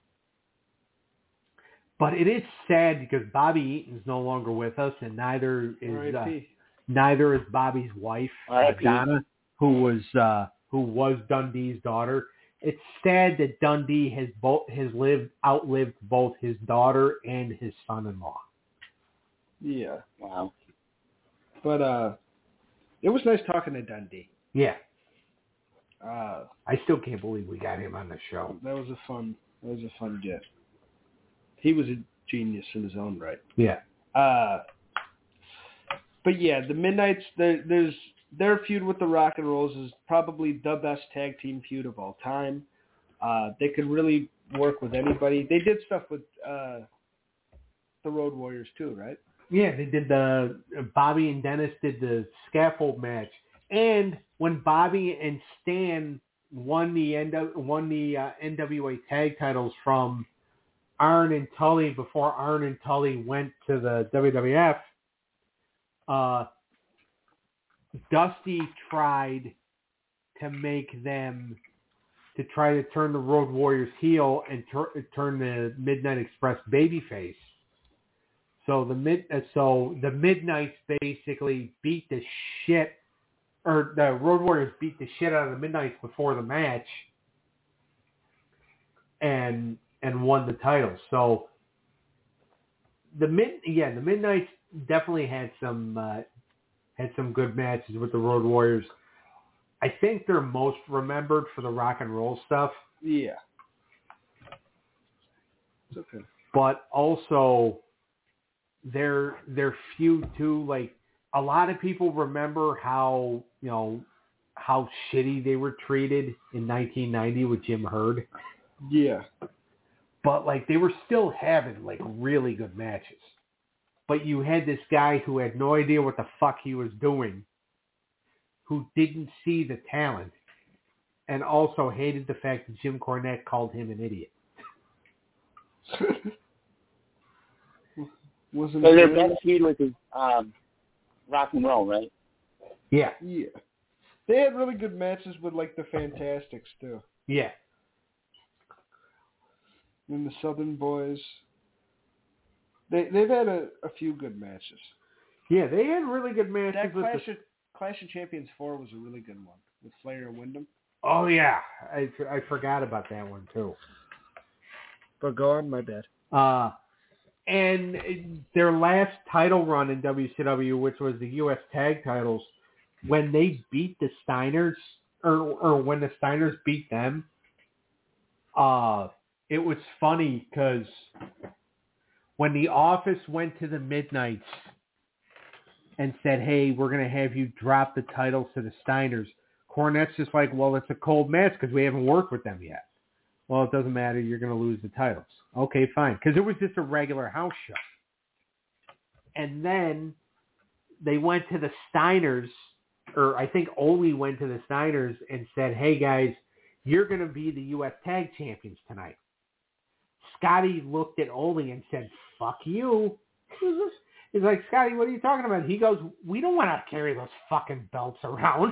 But it is sad because Bobby Eaton's no longer with us, and neither is uh, neither is Bobby's wife, uh, Donna, who was uh, who was Dundee's daughter. It's sad that Dundee has both has lived outlived both his daughter and his son-in-law. Yeah. Wow. But uh, it was nice talking to Dundee. Yeah. Uh, I still can't believe we got him on the show. That was a fun. That was a fun get. He was a genius in his own right. Yeah. Uh, but yeah, the Midnights. There, there's their feud with the Rock and Rolls is probably the best tag team feud of all time. Uh, they could really work with anybody. They did stuff with uh, the Road Warriors too, right? Yeah, they did the Bobby and Dennis did the scaffold match, and when Bobby and Stan won the N- won the uh, N W A tag titles from Arn and Tully before Arn and Tully went to the W W F, uh, Dusty tried to make them to try to turn the Road Warriors heel and tur- turn the Midnight Express babyface. So the mid, uh, so the Midnights basically beat the shit, or the Road Warriors beat the shit out of the Midnights before the match, and and won the title. So the mid, yeah, the Midnights definitely had some uh, had some good matches with the Road Warriors. I think they're most remembered for the rock and roll stuff. Yeah, it's okay. But also their their feud too, like a lot of people remember how, you know, how shitty they were treated in nineteen ninety with Jim Herd. Yeah. But like they were still having like really good matches. But you had this guy who had no idea what the fuck he was doing, who didn't see the talent, and also hated the fact that Jim Cornette called him an idiot. Wasn't so their best feud was um, rock and roll, right? Yeah. Yeah. They had really good matches with like the Fantastics too. Yeah. And the Southern Boys. They they've had a, a few good matches. Yeah, they had really good matches. That with Clash the... of Clash of Champions four was a really good one with Flair and Wyndham. Oh yeah, I I forgot about that one too. But go on, my bad. Uh and their last title run in W C W, which was the U S Tag Titles, when they beat the Steiners, or or when the Steiners beat them, uh, it was funny because when the Office went to the Midnights and said, hey, we're going to have you drop the titles to the Steiners, Cornette's just like, well, it's a cold match because we haven't worked with them yet. Well, it doesn't matter. You're going to lose the titles. Okay, fine. Because it was just a regular house show. And then they went to the Steiners, or I think Ole went to the Steiners and said, hey, guys, you're going to be the U S Tag Champions tonight. Scotty looked at Ole and said, fuck you. He's like, Scotty, what are you talking about? He goes, we don't want to carry those fucking belts around.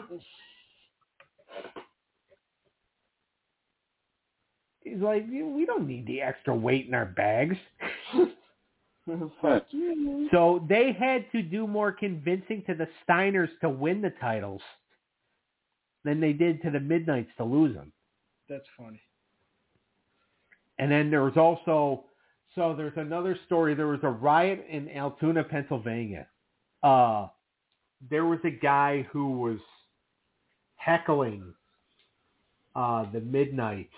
He's like, we don't need the extra weight in our bags. Fuck you. So they had to do more convincing to the Steiners to win the titles than they did to the Midnights to lose them. That's funny. And then there was also, so there's another story. There was a riot in Altoona, Pennsylvania. Uh, there was a guy who was heckling uh, the Midnights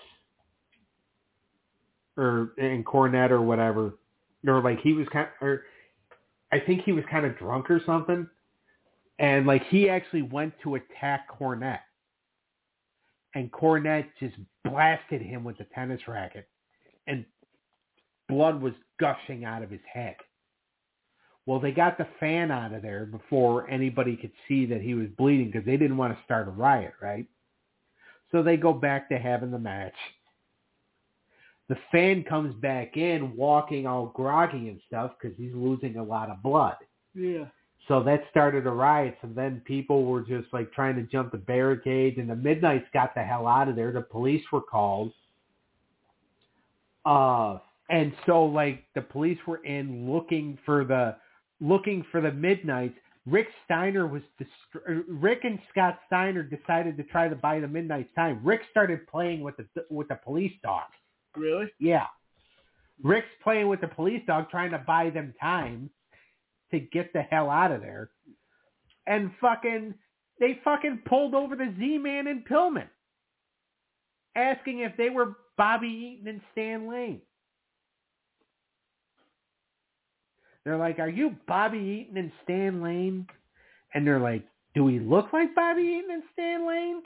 or in Cornette or whatever. Or like he was kind of, or I think he was kind of drunk or something. And like he actually went to attack Cornette. And Cornette just blasted him with the tennis racket. And blood was gushing out of his head. Well, they got the fan out of there before anybody could see that he was bleeding because they didn't want to start a riot, right? So they go back to having the match. The fan comes back in walking all groggy and stuff because he's losing a lot of blood. Yeah. So that started a riot, and then people were just like trying to jump the barricades, and the Midnights got the hell out of there. The police were called. Uh, and so like the police were in looking for the looking for the Midnights. Rick Steiner was dist- Rick and Scott Steiner decided to try to buy the Midnights time. Rick started playing with the with the police dog. Really? Yeah. Rick's playing with the police dog, trying to buy them time to get the hell out of there. And fucking, they fucking pulled over the Z-Man and Pillman, asking if they were Bobby Eaton and Stan Lane. They're like, are you Bobby Eaton and Stan Lane? And they're like, do we look like Bobby Eaton and Stan Lane?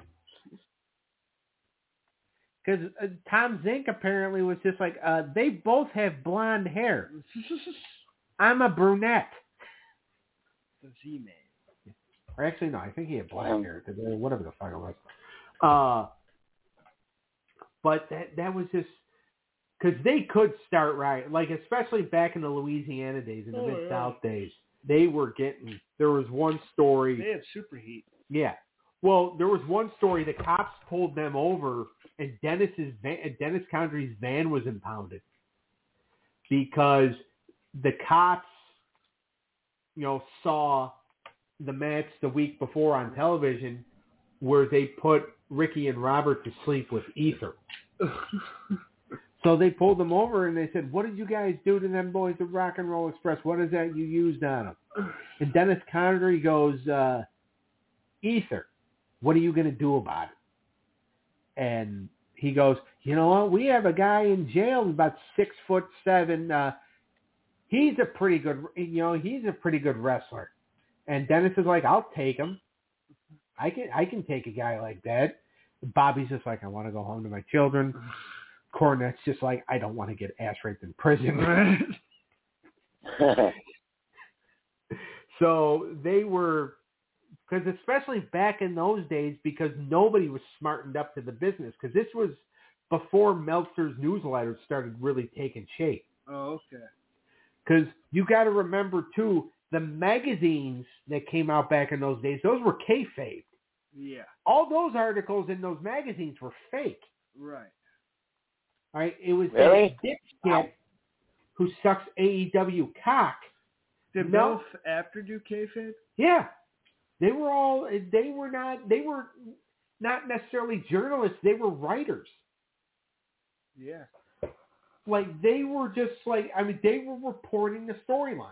Because uh, Tom Zink apparently was just like, uh, they both have blonde hair. I'm a brunette. The Z-Man. Or actually, no, I think he had black um, hair. Whatever the fuck it was. Uh, but that that was just... Because they could start right. Like, especially back in the Louisiana days, in the oh, Mid-South yeah. days, they were getting... There was one story... They had super heat. Yeah. Well, there was one story. The cops pulled them over... And Dennis's van, Dennis Condrey's van was impounded because the cops, you know, saw the match the week before on television where they put Ricky and Robert to sleep with ether. So they pulled them over and they said, "What did you guys do to them boys at Rock and Roll Express? What is that you used on them?" And Dennis Condrey goes, uh, "Ether. What are you going to do about it?" And he goes, you know what? We have a guy in jail about six foot seven. Uh, he's a pretty good, you know, he's a pretty good wrestler. And Dennis is like, I'll take him. I can, I can take a guy like that. Bobby's just like, I want to go home to my children. Cornette's just like, I don't want to get ass raped in prison. So they were. Because especially back in those days, because nobody was smartened up to the business. Because this was before Meltzer's newsletters started really taking shape. Oh, okay. Because you got to remember, too, the magazines that came out back in those days, those were kayfabe. Yeah. All those articles in those magazines were fake. Right. All right. It was really? that dipshit who sucks A E W cock. Did Mel- both after do kayfabe? Yeah. They were all, they were not, they were not necessarily journalists. They were writers. Yeah. Like, they were just like, I mean, they were reporting the storylines.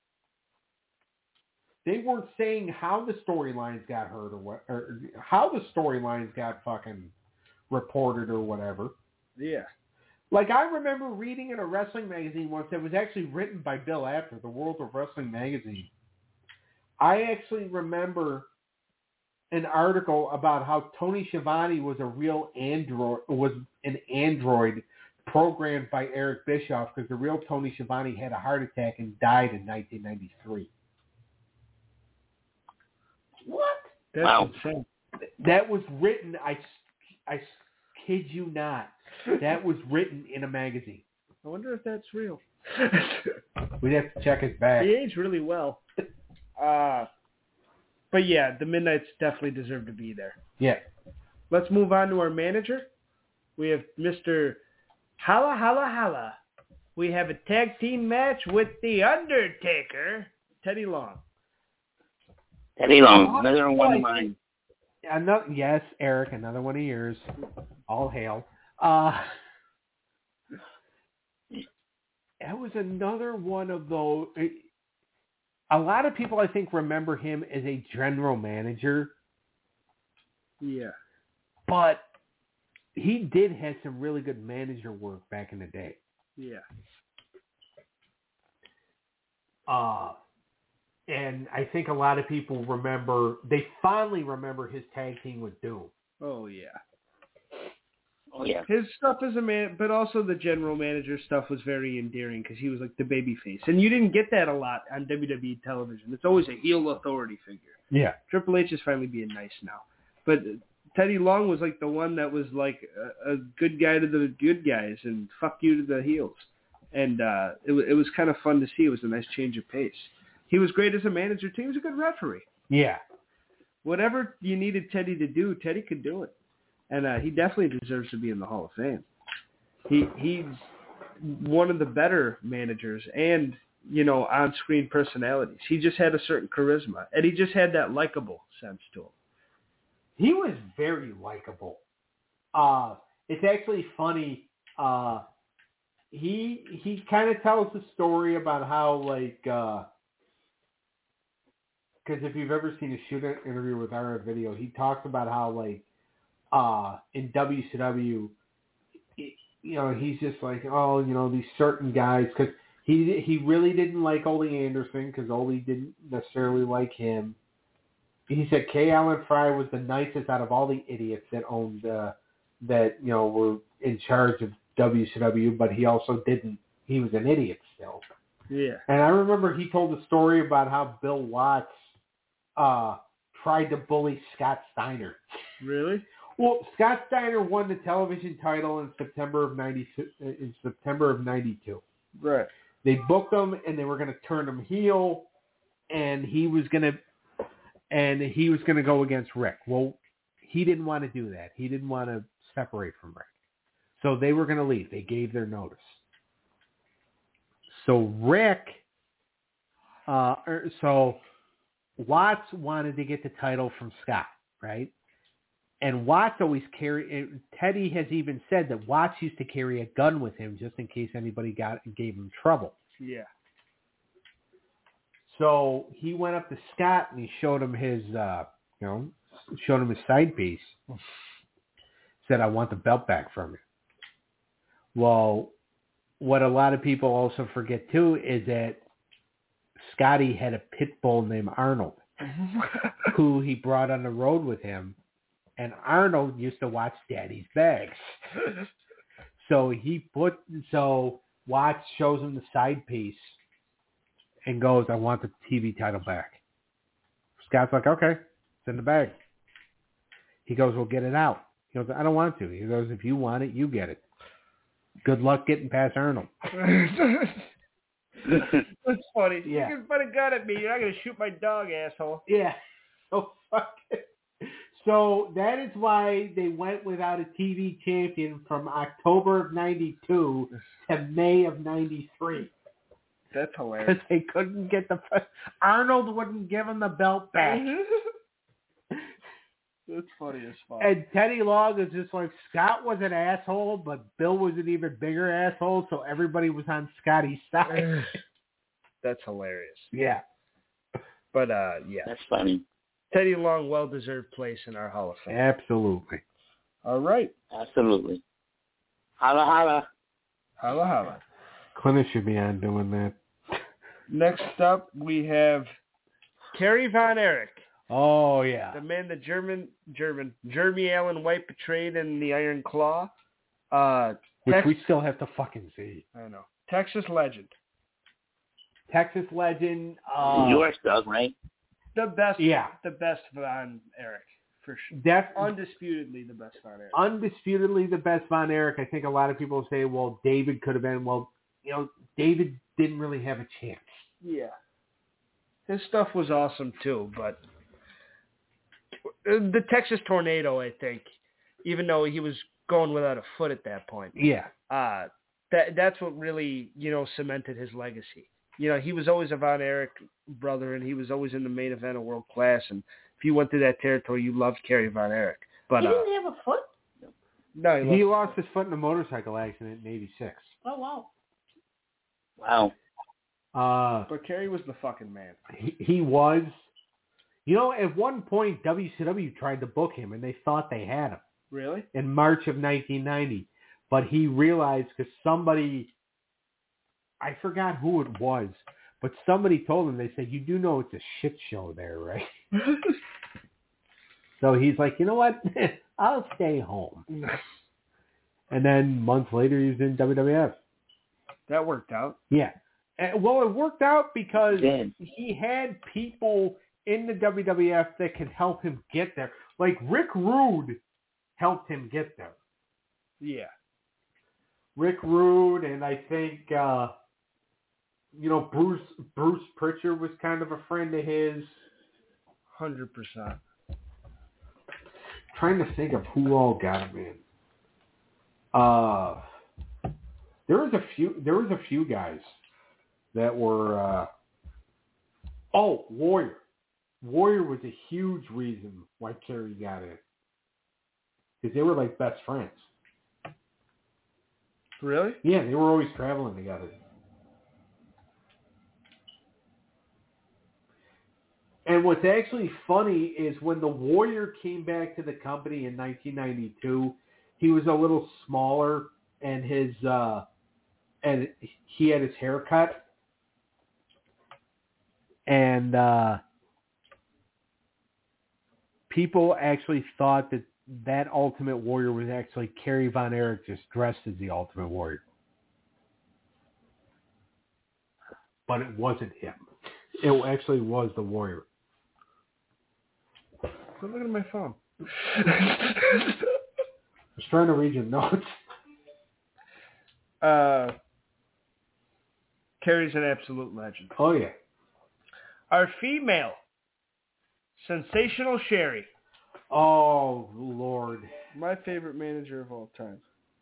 They weren't saying how the storylines got hurt or what, or how the storylines got fucking reported or whatever. Yeah. Like, I remember reading in a wrestling magazine once that was actually written by Bill Apter, the World of Wrestling magazine. I actually remember an article about how Tony Schiavone was a real android, was an android programmed by Eric Bischoff because the real Tony Schiavone had a heart attack and died in nineteen ninety-three. What? That's Wow. insane. That was written, I, I kid you not, that was written in a magazine. I wonder if that's real. We'd have to check his back. He aged really well. Uh, but yeah, the Midnights definitely deserve to be there. Yeah. Let's move on to our manager. We have Mister Holla Holla Holla. We have a tag team match with The Undertaker, Teddy Long. Teddy Long, another one of mine. Another, yes, Eric, another one of yours. All hail. Uh, that was another one of those. A lot of people, I think, remember him as a general manager. Yeah. But he did have some really good manager work back in the day. Yeah. Uh, and I think a lot of people remember, they fondly remember his tag team with Doom. Oh, yeah. Oh, yeah. His stuff as a man, but also the general manager stuff was very endearing because he was like the baby face. And you didn't get that a lot on W W E television. It's always a heel authority figure. Yeah. Triple H is finally being nice now. But Teddy Long was like the one that was like a, a good guy to the good guys and fuck you to the heels. And uh, it, it was kind of fun to see. It was a nice change of pace. He was great as a manager, too. He was a good referee. Yeah. Whatever you needed Teddy to do, Teddy could do it. And uh, he definitely deserves to be in the Hall of Fame. He He's one of the better managers and, you know, on-screen personalities. He just had a certain charisma. And he just had that likable sense to him. He was very likable. Uh, it's actually funny. Uh, he he kind of tells the story about how, like, because uh, if you've ever seen a shoot interview with our video, he talks about how, like, uh, in W C W, he, you know, he's just like, oh, you know, these certain guys, because he, he really didn't like Ole Anderson because Ole didn't necessarily like him. He said K. Allen Fry was the nicest out of all the idiots that owned, uh, that, you know, were in charge of W C W, but he also didn't. He was an idiot still. Yeah. And I remember he told a story about how Bill Watts uh, tried to bully Scott Steiner. Really? Well, Scott Steiner won the television title in September of ninety-two. In September of ninety-two. Right. They booked him, and they were going to turn him heel, and he was going to. And he was going to go against Rick. Well, he didn't want to do that. He didn't want to separate from Rick. So they were going to leave. They gave their notice. So Rick, uh, er, so Watts wanted to get the title from Scott, right? And Watts always carried, Teddy has even said that Watts used to carry a gun with him just in case anybody got gave him trouble. Yeah. So he went up to Scott and he showed him his, uh, you know, showed him his side piece. Said, I want the belt back from you. Well, what a lot of people also forget too is that Scotty had a pit bull named Arnold, who he brought on the road with him. And Arnold used to watch Daddy's Bags. So he put, so Watts shows him the side piece and goes, I want the T V title back. Scott's like, okay, it's in the bag. He goes, well, get it out. He goes, I don't want to. He goes, if you want it, you get it. Good luck getting past Arnold. That's funny. Yeah. You can put a gun at me. You're not going to shoot my dog, asshole. Yeah. So fuck it. So that is why they went without a T V champion from October of ninety-two to May of ninety-three. That's hilarious. Because they couldn't get the... Arnold wouldn't give him the belt back. That's funny as fuck. And Teddy Long is just like, Scott was an asshole, but Bill was an even bigger asshole, so everybody was on Scotty's side. That's hilarious. Yeah. But, uh, yeah. That's funny. Teddy Long, well-deserved place in our Hall of Fame. Absolutely. All right. Absolutely. Holla, holla. Holla, holla. Clint should be on doing that. Next up, we have Kerry Von Erich. Oh, yeah. The man that German, German, Jeremy Allen White betrayed in the Iron Claw. Uh, which Tex- we still have to fucking see. I know. Texas legend. Texas legend. Uh, Yours, Doug, right? The best. Yeah. The best Von Erich. For sure. Def- Undisputedly the best Von Erich. undisputedly the best Von Erich. I think a lot of people say, well, David could have been. Well, you know, David didn't really have a chance. Yeah. His stuff was awesome too, but the Texas Tornado, I think, even though he was going without a foot at that point, Yeah. uh, that that's what really, you know, cemented his legacy. You know, he was always a Von Erich brother, and he was always in the main event of World Class, and if you went through that territory, you loved Kerry Von Erich. But He uh, didn't have a foot? no, he, He lost, lost his foot in a motorcycle accident in eighty-six. Oh, wow. Wow. Uh, but Kerry was the fucking man. he, he was. You know, at one point, W C W tried to book him, and they thought they had him Really? in March of nineteen ninety. But he realized because somebody, I forgot who it was, but somebody told him, they said, you do know it's a shit show there, right? So he's like, you know what? I'll stay home. And then months later, he was in W W F. That worked out. Yeah. And, well, it worked out because It did. he had people in the W W F that could help him get there. Like Rick Rude helped him get there. Yeah. Rick Rude, and I think, uh, you know, Bruce Bruce Pritchard was kind of a friend of his. one hundred percent. Trying to think of who all got him in. Uh, there was a few. There was a few guys that were. Uh, oh, Warrior. Warrior was a huge reason why Kerry got in, because they were like best friends. Really? Yeah, they were always traveling together. And what's actually funny is when the Warrior came back to the company in nineteen ninety-two, he was a little smaller, and his uh, and he had his hair cut, and uh, people actually thought that that Ultimate Warrior was actually Kerry Von Erich just dressed as the Ultimate Warrior. But it wasn't him. It actually was the Warrior. Quit looking at my phone. I was trying to read your notes. uh, Kerry's an absolute legend. Oh, yeah. Our female, Sensational Sherry. Oh, Lord. My favorite manager of all time.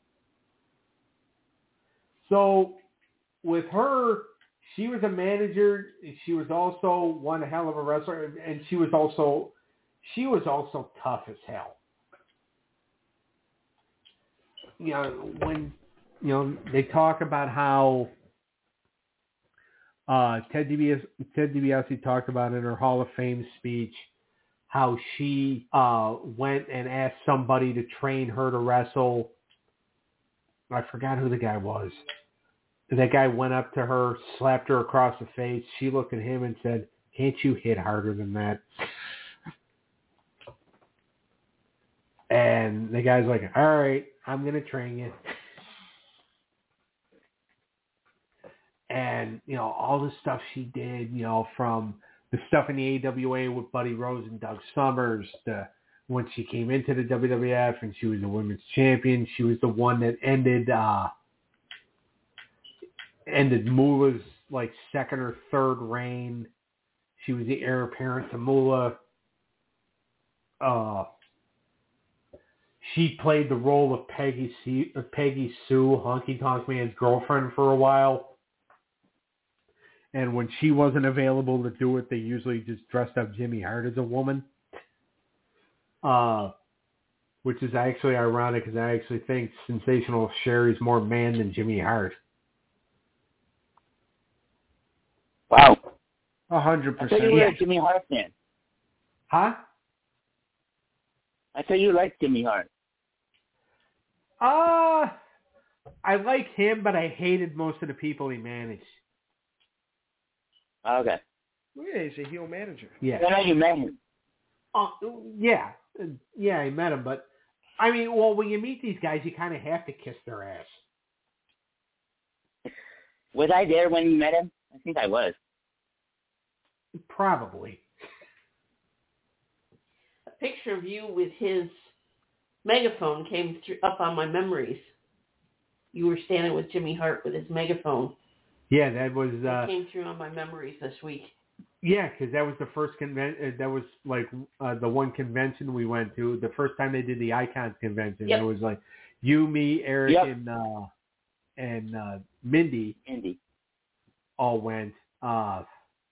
So, with her, she was a manager. She was also one hell of a wrestler, and she was also, she was also tough as hell. You know, when, you know, they talk about how uh, Ted DiBiase, Ted DiBiase talked about in her Hall of Fame speech how she uh, went and asked somebody to train her to wrestle. I forgot who the guy was. That guy went up to her, slapped her across the face. She looked at him and said, "Can't you hit harder than that?" And the guy's like, "All right, I'm going to train you." And, you know, all the stuff she did, you know, from the stuff in the A W A with Buddy Rose and Doug Summers, to when she came into the W W F and she was a women's champion. She was the one that ended uh, ended Moolah's like second or third reign. She was the heir apparent to Moolah. Uh, she played the role of Peggy, C- Peggy Sue, Honky Tonk Man's girlfriend, for a while. And when she wasn't available to do it, they usually just dressed up Jimmy Hart as a woman. Uh, which is actually ironic, because I actually think Sensational Sherry's more man than Jimmy Hart. Wow. A hundred I thought you percent. were Yeah. a Jimmy Hart fan. Huh? I thought you liked Jimmy Hart. Uh, I like him, but I hated most of the people he managed. Okay. Yeah, he's a heel manager. Yeah. I know you met him. Uh, yeah. Yeah, I met him, but I mean, well, when you meet these guys, you kind of have to kiss their ass. Was I there when you met him? I think I was. Probably. A picture of you with his megaphone came through, up on my memories. You were standing with Jimmy Hart with his megaphone. Yeah, that was. Uh, that came through on my memories this week. Yeah, because that was the first convention. That was like uh, the one convention we went to. The first time they did the Icons convention, yep. It was like you, me, Eric, yep. and uh, and uh, Mindy. Mindy all went, uh,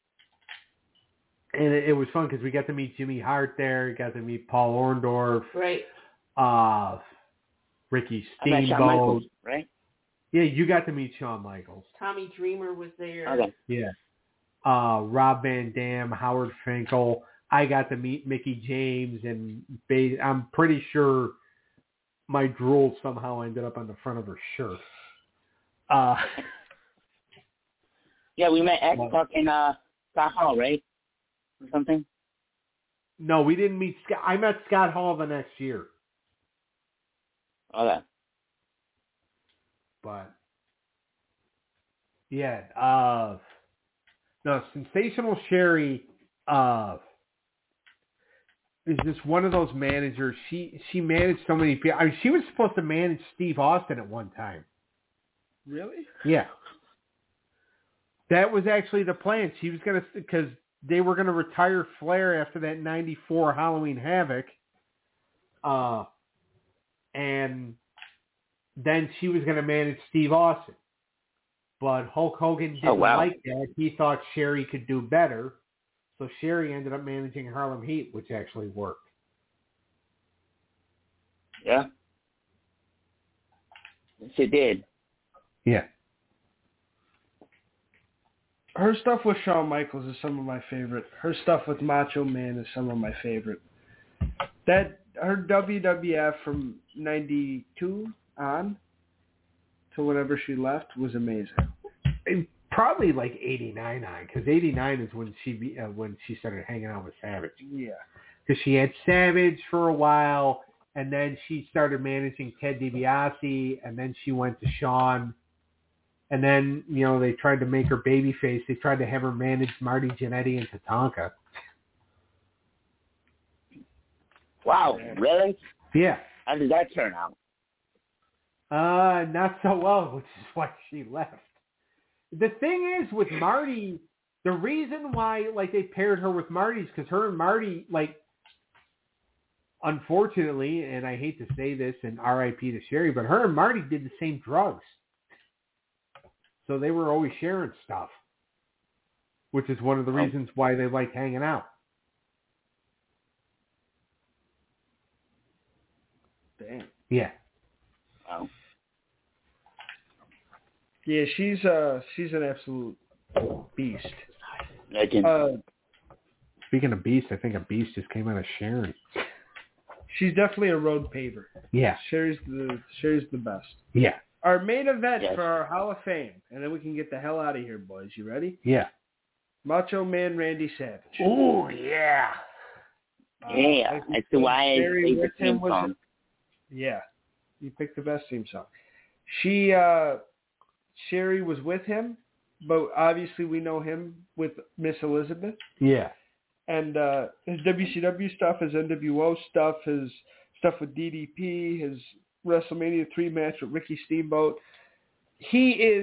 and it, it was fun because we got to meet Jimmy Hart there. Got to meet Paul Orndorff. Right. Uh, Ricky I met Shawn Steamboat. Michaels, right? Yeah, you got to meet Shawn Michaels. Tommy Dreamer was there. Okay. Yeah. Uh, Rob Van Dam, Howard Finkel. I got to meet Mickey James, and ba- I'm pretty sure my drool somehow ended up on the front of her shirt. Uh, yeah, we met X-Pac in uh, Scott Hall, right? Or something? No, we didn't meet Scott. I met Scott Hall the next year. Okay. But, yeah, uh, no, Sensational Sherry uh, is just one of those managers. She she managed so many people. I mean, she was supposed to manage Steve Austin at one time. Really? Yeah. That was actually the plan. She was going to, because they were going to retire Flair after that ninety-four Halloween Havoc. Uh, and then she was going to manage Steve Austin. But Hulk Hogan didn't oh, wow. like that. He thought Sherry could do better. So Sherry ended up managing Harlem Heat, which actually worked. Yeah. Yes, it did. Yeah. Her stuff with Shawn Michaels is some of my favorite. Her stuff with Macho Man is some of my favorite. That her W W F from ninety-two on to whenever she left was amazing. And probably like eighty-nine on, because eighty-nine is when she be, uh, when she started hanging out with Savage. Yeah. Because she had Savage for a while, and then she started managing Ted DiBiase, and then she went to Shawn. And then, you know, they tried to make her babyface. They tried to have her manage Marty Jannetty and Tatanka. Wow, really? Yeah. How did that turn out? Uh, not so well, which is why she left. The thing is, with Marty, the reason why, like, they paired her with Marty is because her and Marty, like, unfortunately, and I hate to say this, and R I P to Sherry, but her and Marty did the same drugs. So they were always sharing stuff, which is one of the reasons why they like hanging out. Damn. Yeah. Wow. Yeah, she's uh she's an absolute beast. Legend. Uh, Speaking of beast, I think a beast just came out of Sharon. she's definitely a road paver. Yeah. Sherry's the Sherry's the best. Yeah. Our main event Yes. for our Hall of Fame, and then we can get the hell out of here, boys. You ready? Yeah. Macho Man Randy Savage. Oh, yeah. Uh, yeah, like that's why I Sherry played the with him theme was- song. Yeah, you picked the best theme song. She, uh, Sherry was with him, but obviously we know him with Miss Elizabeth. Yeah. And uh, his W C W stuff, his N W O stuff, his stuff with D D P, his WrestleMania three match with Ricky Steamboat. He is,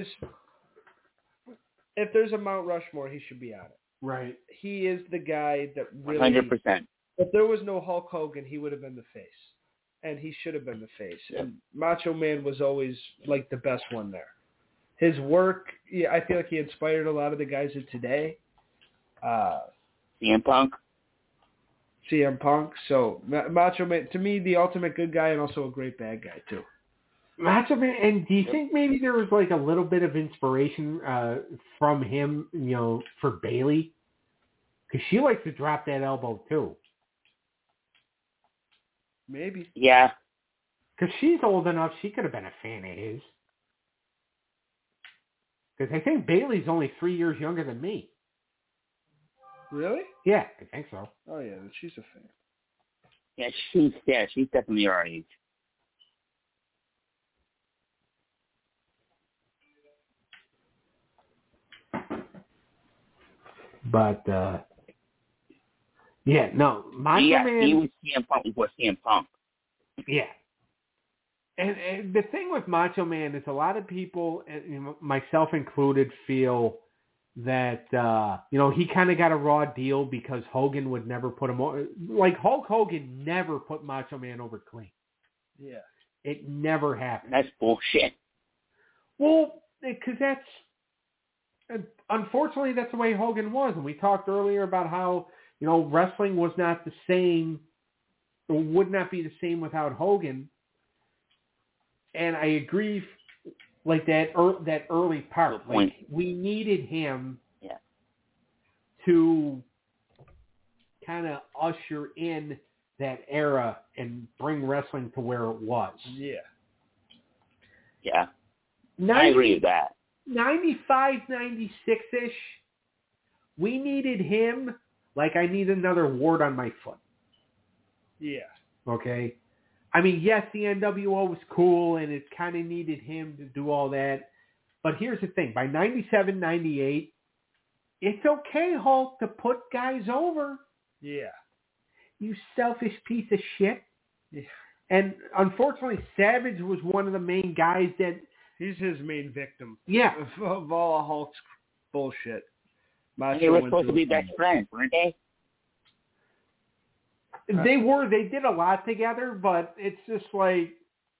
if there's a Mount Rushmore, he should be on it. Right. He is the guy that really, one hundred percent. if there was no Hulk Hogan, he would have been the face. And he should have been the face. Yep. And Macho Man was always like the best one there. His work, yeah, I feel like he inspired a lot of the guys of today. Uh, C M Punk. C M Punk. So Macho Man, to me, the ultimate good guy and also a great bad guy too. Macho Man, and do you think maybe there was like a little bit of inspiration uh, from him, you know, for Bayley? Because she likes to drop that elbow too. Maybe. Yeah. Because she's old enough, she could have been a fan of his. Because I think Bayley's only three years younger than me. Really? Yeah, I think so. Oh yeah, she's a fan. Yeah, she's yeah, she's definitely our age. But uh, yeah, no, Macho yeah, Man. he was C M Punk before C M Punk. Yeah. And, and the thing with Macho Man is a lot of people, myself included, feel that, uh, you know, he kind of got a raw deal because Hogan would never put him over. Like, Hulk Hogan never put Macho Man over clean. Yeah. It never happened. That's bullshit. Well, because that's, unfortunately, that's the way Hogan was. And we talked earlier about how, you know, wrestling was not the same, or would not be the same without Hogan. And I agree, like that er, that early part. Like, we needed him yeah. to kind of usher in that era and bring wrestling to where it was. Yeah. Yeah. ninety, I agree with that. ninety-five, ninety-six-ish, we needed him like I need another wart on my foot. Yeah. Okay? I mean, yes, the N W O was cool, and it kind of needed him to do all that. But here's the thing. By ninety-seven, ninety-eight, it's okay, Hulk, to put guys over. Yeah. You selfish piece of shit. Yeah. And unfortunately, Savage was one of the main guys that... He's his main victim. Yeah. Of, of all of Hulk's bullshit. Macho they were supposed to be best friends, weren't they? They were. They did a lot together, but it's just like,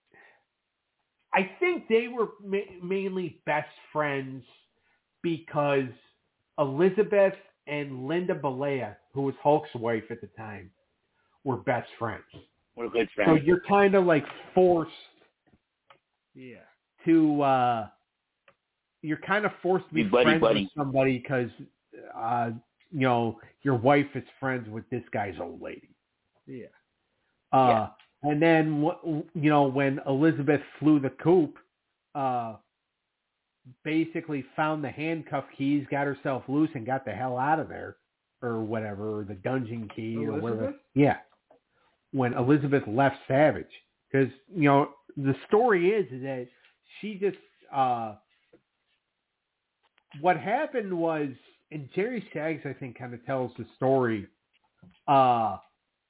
I think they were ma- mainly best friends because Elizabeth and Linda Balea, who was Hulk's wife at the time, were best friends. We're good friends. So you're kind of like forced yeah. to, uh, you're kind of forced to be, be buddy, friends buddy. with somebody because, uh, you know, your wife is friends with this guy's old lady. Yeah. Uh, yeah. And then, you know, when Elizabeth flew the coop, uh, basically found the handcuff keys, got herself loose, and got the hell out of there, or whatever, or the dungeon key, Elizabeth? or whatever. Yeah. When Elizabeth left Savage. Because, you know, the story is that she just, uh, what happened was, and Jerry Saggs, I think, kind of tells the story, uh,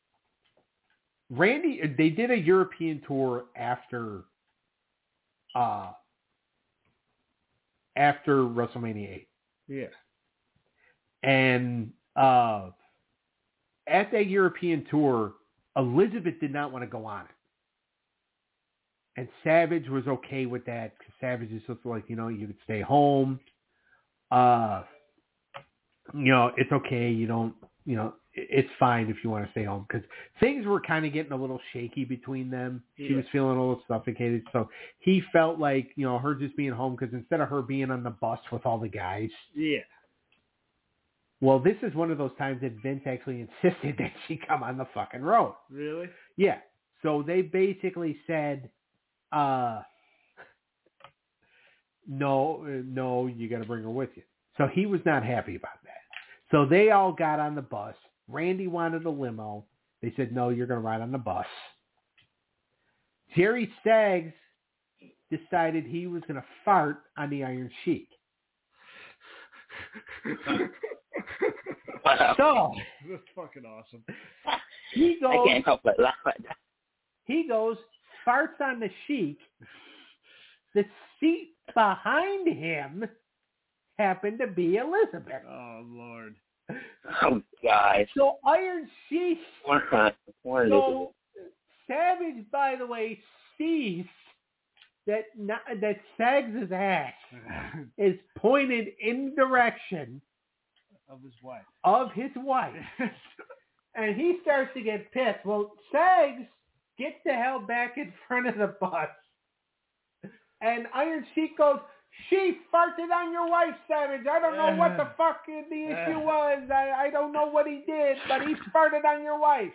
Randy, they did a European tour after uh, after WrestleMania eight. Yeah. And uh, at that European tour, Elizabeth did not want to go on it. And Savage was okay with that because Savage is just like, you know, you could stay home. Uh, you know, it's okay. You don't, you know, it's fine if you want to stay home because things were kind of getting a little shaky between them. Yeah. She was feeling a little suffocated. So he felt like, you know, her just being home because instead of her being on the bus with all the guys. Yeah. Well, this is one of those times that Vince actually insisted that she come on the fucking road. Really? Yeah. So they basically said, uh, no, no, you got to bring her with you. So he was not happy about that. So they all got on the bus. Randy wanted a limo. They said, no, you're going to ride on the bus. Jerry Saggs decided he was going to fart on the Iron Sheik. Wow. So that's fucking awesome. He goes, I can't help but laugh at that. He goes, farts on the Sheik. The seat behind him happened to be Elizabeth. Oh, Lord. Oh, God. So Iron Sheik. So Savage, by the way, sees that not, that Saggs' ass is pointed in the direction of his wife. Of his wife. And he starts to get pissed. Well, Saggs gets the hell back in front of the bus. And Iron Sheik goes, she farted on your wife, Savage. I don't know what the fuck the issue was. I, I don't know what he did, but he farted on your wife.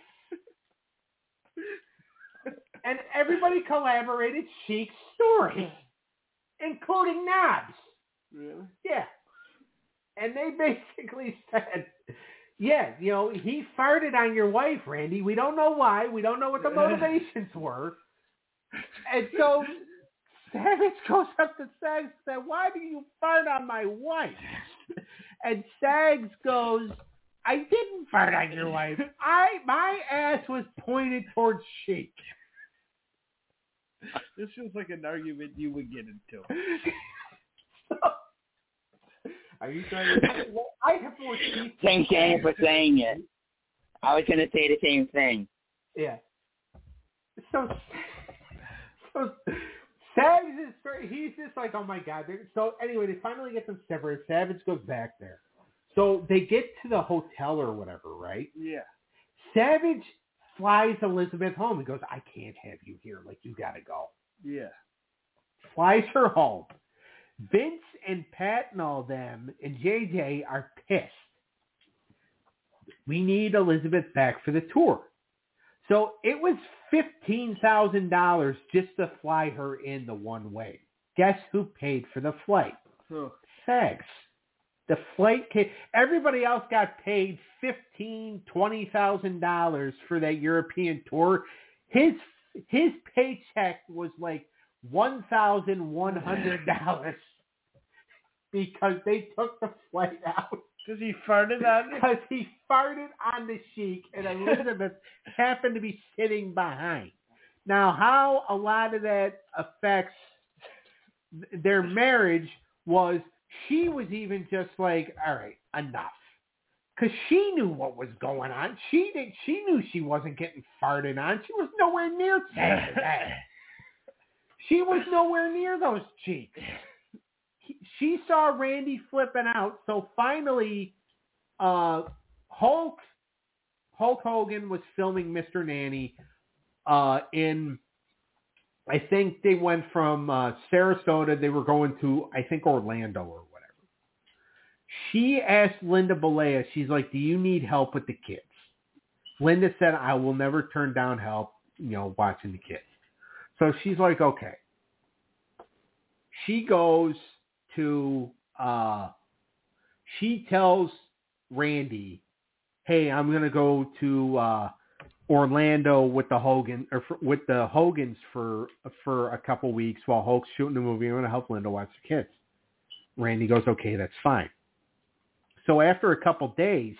And everybody collaborated Sheik's story, including Knobs. Really? Yeah. And they basically said, yeah, you know, he farted on your wife, Randy. We don't know why. We don't know what the motivations were. And so Savage goes up to Saggs and said, why do you fart on my wife? And Sags goes, I didn't fart on your wife. I my ass was pointed towards Sheik. This feels like an argument you would get into. So, are you trying to I have more teeth. Thanks, Daniel, for saying it. I was going to say the same thing. Yeah. So, so Sags is he's just like, oh my god. So anyway, they finally get them separated. Savage goes back there. So they get to the hotel or whatever, right? Yeah. Savage flies Elizabeth home and goes, I can't have you here. Like, you got to go. Yeah. Flies her home. Vince and Pat and all them and J J are pissed. We need Elizabeth back for the tour. So it was fifteen thousand dollars just to fly her in the one way. Guess who paid for the flight? Oh. Sags. The flight came, everybody else got paid fifteen, twenty thousand dollars for that European tour. His his paycheck was like one thousand one hundred dollars because they took the flight out. Because he farted on it? Because he farted on the Sheik and Elizabeth happened to be sitting behind. Now, how a lot of that affects their marriage was she was even just like, all right, enough. Because she knew what was going on. She did. She knew she wasn't getting farted on. She was nowhere near that. She was nowhere near those cheeks. She saw Randy flipping out. So finally, uh, Hulk Hulk Hogan was filming Mister Nanny uh, in, I think they went from uh, Sarasota. They were going to, I think, Orlando or whatever. She asked Linda Balea, she's like, do you need help with the kids? Linda said, I will never turn down help, you know, watching the kids. So she's like, okay. She goes to, uh, she tells Randy, hey, I'm going to go to uh, Orlando with the Hogan or for, with the Hogans for for a couple weeks while Hulk's shooting the movie. I'm going to help Linda watch the kids. Randy goes, okay, that's fine. So after a couple days,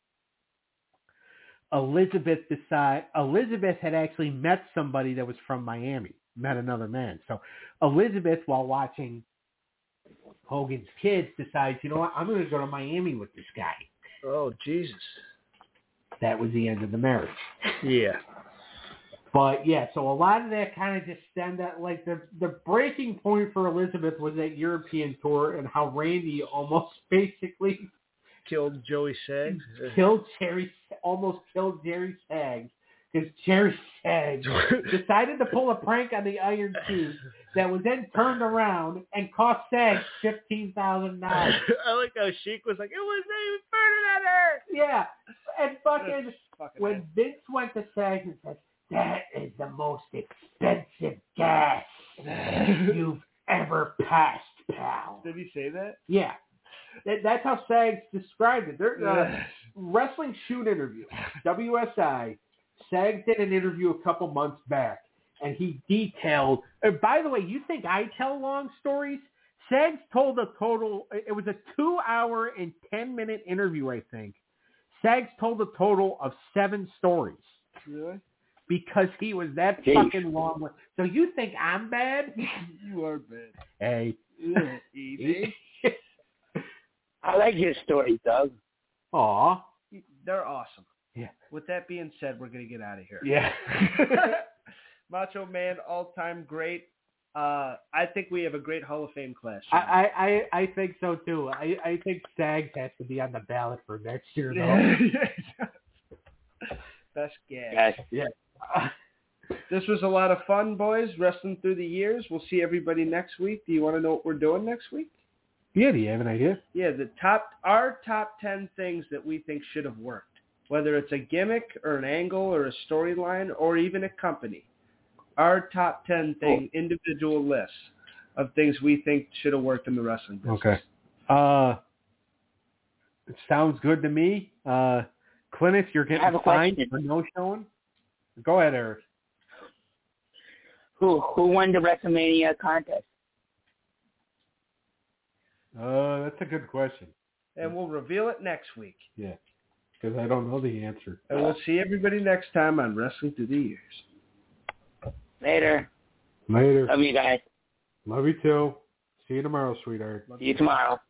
Elizabeth decide Elizabeth had actually met somebody that was from Miami, met another man. So Elizabeth, while watching Hogan's kids, decides, you know what, I'm going to go to Miami with this guy. Oh, Jesus. That was the end of the marriage. Yeah. But yeah, so a lot of that kind of just stemmed that, like the the breaking point for Elizabeth was that European tour and how Randy almost basically Killed Joey Sags. Killed Jerry, almost killed Jerry Sags. Because Jerry Sags decided to pull a prank on the Iron Sheik that was then turned around and cost Sags fifteen thousand dollars. I like how Sheik was like, it was even farted on her. Yeah. And fucking, fucking when man. Vince went to Sags and said, that is the most expensive gas you've ever passed, pal. Did he say that? Yeah. That, that's how Sags described it. There's a Wrestling Shoot interview, W S I. Sags did an interview a couple months back, and he detailed. And by the way, you think I tell long stories? Sags told a total. It was a two-hour and ten-minute interview, I think. Sags told a total of seven stories. Really? Because he was that Jeez. fucking long. So you think I'm bad? You are bad. Hey. Easy. I like your stories, Doug. Aw. They're awesome. Yeah. With that being said, we're going to get out of here. Yeah. Macho Man, all-time great. Uh, I think we have a great Hall of Fame class. I, I, I think so, too. I, I think Sags has to be on the ballot for next year, though. Best gag. Yes. Yeah. This was a lot of fun, boys, wrestling through the years. We'll see everybody next week. Do you want to know what we're doing next week? Yeah, do you have an idea? Yeah, the top our top ten things that we think should have worked. Whether it's a gimmick or an angle or a storyline or even a company. Our top ten thing, cool. individual lists of things we think should have worked in the wrestling business. Okay. Uh, it sounds good to me. Uh, Clinic, you're getting fined for no showing? Go ahead, Eric. Who who won the WrestleMania contest? Uh, that's a good question. and we'll reveal it next week. Yeah, because I don't know the answer. And we'll see everybody next time on Wrestling Through the Years. Later. Later. Love you guys. Love you too. See you tomorrow, sweetheart. See you tomorrow.